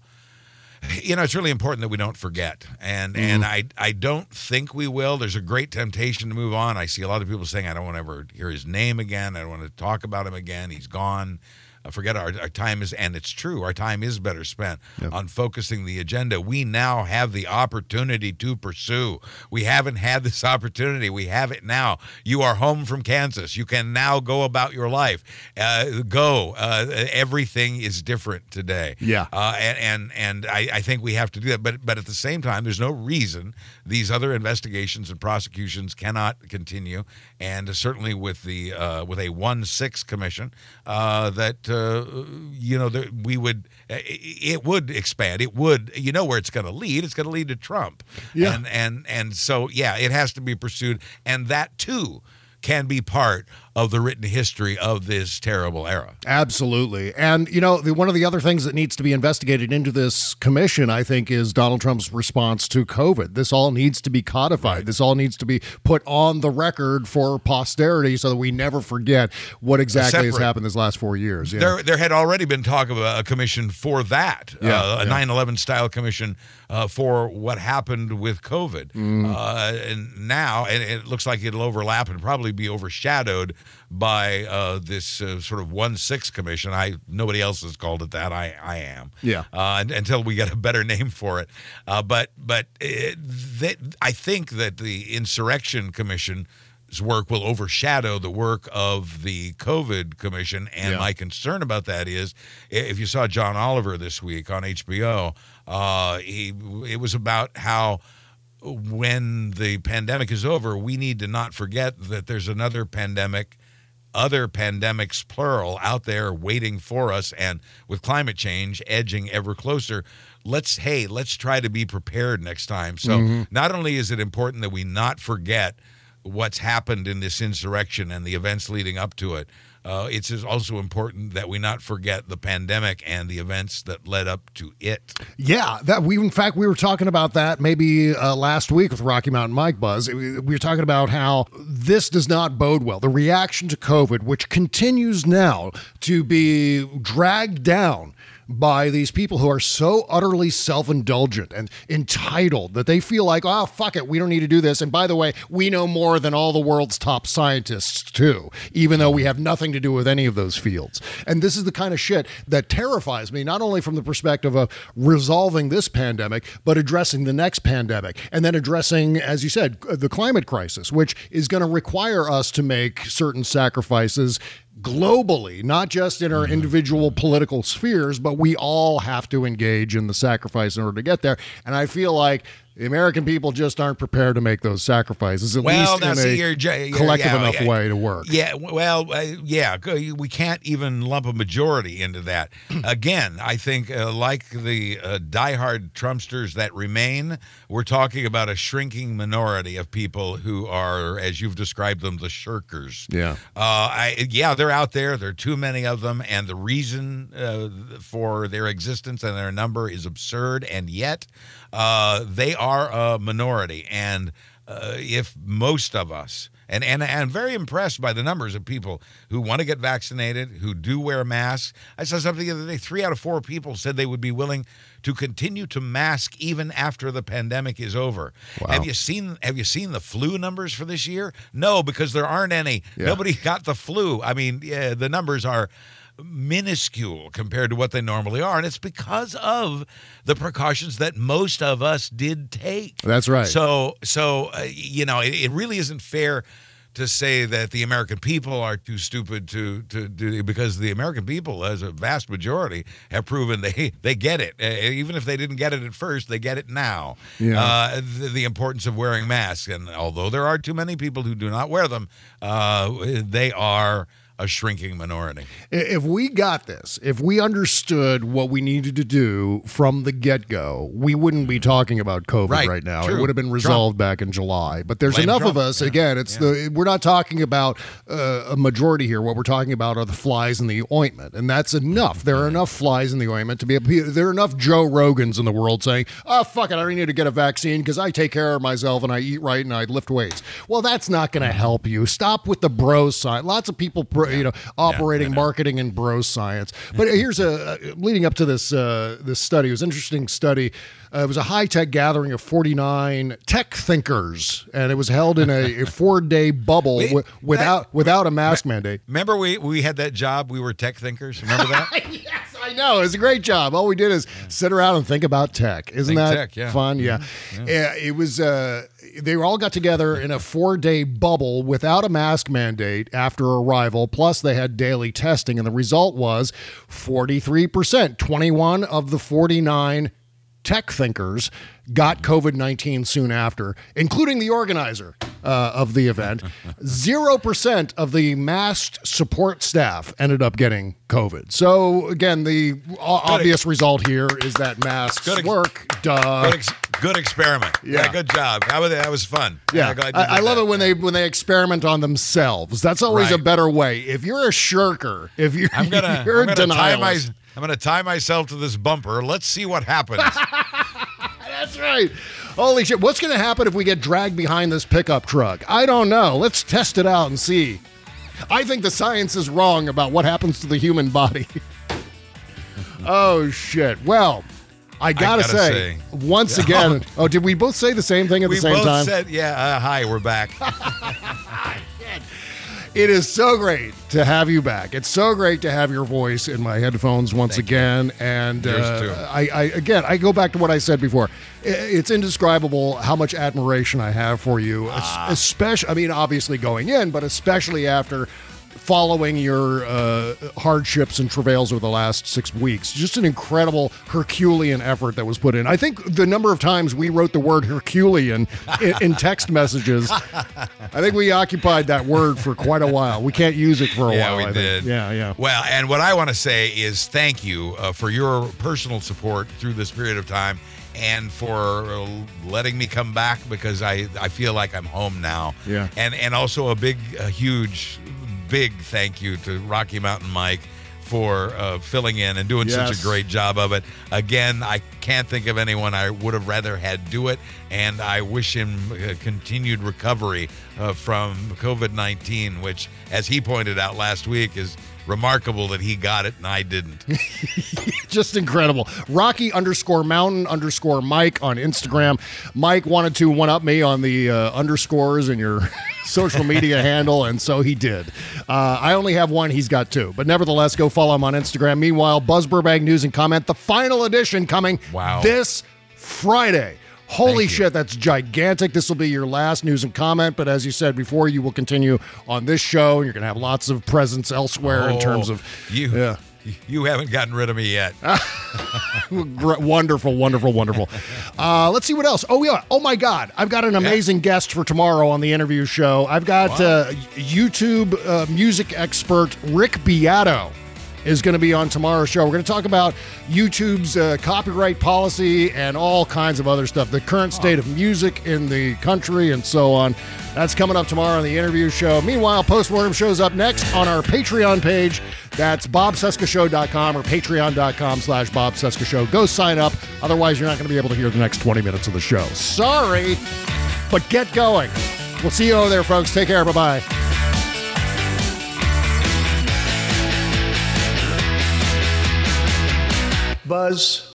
S4: You know, it's really important that we don't forget, and mm-hmm. and I I don't think we will. There's a great temptation to move on. I see a lot of people saying, I don't want to ever hear his name again. I don't want to talk about him again. He's gone. Uh, forget our, our time is, and it's true, our time is better spent yep. on focusing the agenda. We now have the opportunity to pursue. We haven't had this opportunity. We have it now. You are home from Kansas. You can now go about your life. Uh, go. Uh, everything is different today.
S3: Yeah.
S4: Uh, and and, and I, I think we have to do that. But but at the same time, there's no reason these other investigations and prosecutions cannot continue. And certainly with the uh, with a one six commission uh, that. Uh, you know, there, we would, it would expand. It would, you know where it's going to lead. It's going to lead to Trump.
S3: Yeah.
S4: And, and, and so, yeah, it has to be pursued. And that, too, can be part of the written history of this terrible era.
S3: Absolutely. And, you know, the, one of the other things that needs to be investigated into this commission, I think, is Donald Trump's response to COVID. This all needs to be codified. Right. This all needs to be put on the record for posterity so that we never forget what exactly has happened this last four years. Yeah.
S4: There there had already been talk of a, a commission for that,
S3: yeah,
S4: uh, a
S3: yeah.
S4: nine eleven style commission uh, for what happened with COVID.
S3: Mm.
S4: Uh, and now, and it looks like it'll overlap and probably be overshadowed by uh, this uh, sort of one six commission. I nobody else has called it that. I I am.
S3: Yeah.
S4: Uh, until we get a better name for it. Uh, but but it, that, I think that the Insurrection Commission work will overshadow the work of the COVID Commission. And
S3: Yeah.
S4: my concern about that is, if you saw John Oliver this week on H B O, uh, he it was about how when the pandemic is over, we need to not forget that there's another pandemic, other pandemics, plural, out there waiting for us. And with climate change edging ever closer, let's, hey, let's try to be prepared next time. So
S3: Mm-hmm.
S4: not only is it important that we not forget what's happened in this insurrection and the events leading up to it, uh, it's also important that we not forget the pandemic and the events that led up to it.
S3: Yeah, that we in fact we were talking about that maybe uh, last week with Rocky Mountain Mike Buzz. We were talking about how this does not bode well. The reaction to COVID, which continues now to be dragged down by these people who are so utterly self-indulgent and entitled that they feel like, oh, fuck it, we don't need to do this. And by the way, we know more than all the world's top scientists too, even though we have nothing to do with any of those fields. And this is the kind of shit that terrifies me, not only from the perspective of resolving this pandemic, but addressing the next pandemic, and then addressing, as you said, the climate crisis, which is going to require us to make certain sacrifices globally, not just in our individual political spheres, but we all have to engage in the sacrifice in order to get there. And I feel like the American people just aren't prepared to make those sacrifices, at
S4: Well,
S3: least
S4: now,
S3: in
S4: see,
S3: a
S4: you're j- you're-
S3: collective
S4: yeah,
S3: enough
S4: yeah.
S3: way to work.
S4: Yeah, well, uh, yeah, go- we can't even lump a majority into that. Again, I think, uh, like the uh, diehard Trumpsters that remain, we're talking about a shrinking minority of people who are, as you've described them, the shirkers.
S3: Yeah.
S4: Uh, I, yeah, they're out there. There are too many of them, and the reason uh, for their existence and their number is absurd, and yet uh, they are a minority. And uh, if most of us, and, and, and I'm very impressed by the numbers of people who want to get vaccinated, who do wear masks. I saw something the other day, three out of four people said they would be willing to continue to mask even after the pandemic is over.
S3: Wow.
S4: Have you seen Have you seen the flu numbers for this year? No, because there aren't any.
S3: Yeah.
S4: Nobody got the flu. I mean, yeah, the numbers are minuscule compared to what they normally are, and it's because of the precautions that most of us did take.
S3: That's right.
S4: So, so uh, you know, it, it really isn't fair to say that the American people are too stupid to to do, because the American people, as a vast majority, have proven they they get it. Uh, even if they didn't get it at first, they get it now.
S3: Yeah.
S4: Uh, the, the importance of wearing masks, and although there are too many people who do not wear them, uh, they are a shrinking minority.
S3: If we got this, if we understood what we needed to do from the get-go, we wouldn't be talking about COVID right,
S4: Right,
S3: now.
S4: true.
S3: It would have been resolved
S4: Trump.
S3: back in July. But there's
S4: Blame
S3: enough
S4: Trump.
S3: of us.
S4: Yeah.
S3: Again, it's
S4: Yeah.
S3: the we're not talking about uh, a majority here. What we're talking about are the flies in the ointment, and that's enough. There are enough flies in the ointment to be. Able, there are enough Joe Rogans in the world saying, "Oh fuck it, I don't need to get a vaccine because I take care of myself and I eat right and I lift weights." Well, that's not going to help you. Stop with the bro science. Lots of people, pro, you know, operate. Marketing and bro science. But here's a uh, leading up to this uh, this study. It was an interesting study. Uh, it was a high-tech gathering of forty-nine tech thinkers, and it was held in a, a four-day bubble
S4: Wait,
S3: w- without
S4: that,
S3: without a mask mandate.
S4: Remember we we had that job? We were tech thinkers. Remember that?
S3: Yes, I know. It was a great job. All we did is sit around and think about tech. Isn't
S4: Think
S3: that
S4: tech, yeah.
S3: fun? Yeah.
S4: Mhm,
S3: yeah. It was. Uh, they all got together in a four-day bubble without a mask mandate after arrival. Plus, they had daily testing, and the result was forty-three percent. twenty-one of the forty-nine tech thinkers got COVID nineteen soon after, including the organizer uh, of the event. Zero percent of the masked support staff ended up getting COVID. So again, the o- obvious result here is that masks
S4: Good ex-
S3: work. Duh.
S4: Good, ex- good experiment.
S3: Yeah.
S4: Yeah. Good job. That was, that was fun.
S3: Yeah,
S4: glad you
S3: I,
S4: did
S3: I love
S4: that.
S3: it when they when they experiment on themselves. That's always a
S4: Right.
S3: better way. If you're a shirker, if you're,
S4: I'm gonna,
S3: you're
S4: I'm
S3: a
S4: gonna tie my,
S3: denialist.
S4: I'm gonna tie myself to this bumper. Let's see what happens.
S3: That's right. Holy shit. What's going to happen if we get dragged behind this pickup truck? I don't know. Let's test it out and see. I think the science is wrong about what happens to the human body. Oh, shit. Well, I got to
S4: gotta
S3: say,
S4: say.
S3: once again. Oh, did we both say the same thing at
S4: we
S3: the same
S4: both
S3: time?
S4: said, yeah, uh, hi, we're back.
S3: It is so great to have you back. It's so great to have your voice in my headphones once
S4: Thank
S3: again.
S4: You.
S3: And
S4: Yours too.
S3: uh, I, I, again, I go back to what I said before. It's indescribable how much admiration I have for you, ah. especially, I mean, obviously going in, but especially after following your uh, hardships and travails over the last six weeks. Just an incredible Herculean effort that was put in. I think the number of times we wrote the word Herculean in, in text messages, I think we occupied that word for quite a while. We can't use it for a
S4: yeah,
S3: while.
S4: we
S3: I
S4: did.
S3: Think. Yeah, yeah.
S4: Well, and what I want to say is thank you uh, for your personal support through this period of time and for letting me come back because I, I feel like I'm home now.
S3: Yeah.
S4: And, and also a big, a huge... big thank you to Rocky Mountain Mike for uh, filling in and doing
S3: yes.
S4: such a great job of it. Again, I can't think of anyone I would have rather had do it, and I wish him uh, continued recovery uh, from covid nineteen, which, as he pointed out last week, is remarkable that he got it and I didn't.
S3: Just incredible. Rocky underscore mountain underscore Mike on Instagram. Mike wanted to one-up me on the uh, underscores in your social media handle, and so he did. Uh, I only have one. He's got two. But nevertheless, go follow him on Instagram. Meanwhile, Buzz Burbank News and Comment, the final edition coming
S4: wow.
S3: this Friday. Holy shit, that's gigantic. This will be your last news and comment, but as you said before, you will continue on this show, and you're going to have lots of presence elsewhere
S4: oh,
S3: in terms of...
S4: You
S3: yeah.
S4: You haven't gotten rid of me yet.
S3: Wonderful, wonderful, wonderful. Uh, let's see what else. Oh, yeah. Oh, my God. I've got an amazing yeah. guest for tomorrow on the interview show. I've got wow. uh, YouTube uh, music expert Rick Beato is going to be on tomorrow's show. We're going to talk about YouTube's uh, copyright policy and all kinds of other stuff, the current state of music in the country and so on. That's coming up tomorrow on the interview show. Meanwhile, Postmortem shows up next on our Patreon page. That's bob cesca show dot com or patreon.com slash Bob Cesca Show. Go sign up. Otherwise, you're not going to be able to hear the next twenty minutes of the show. Sorry, but get going. We'll see you over there, folks. Take care. Bye-bye.
S11: Buzz.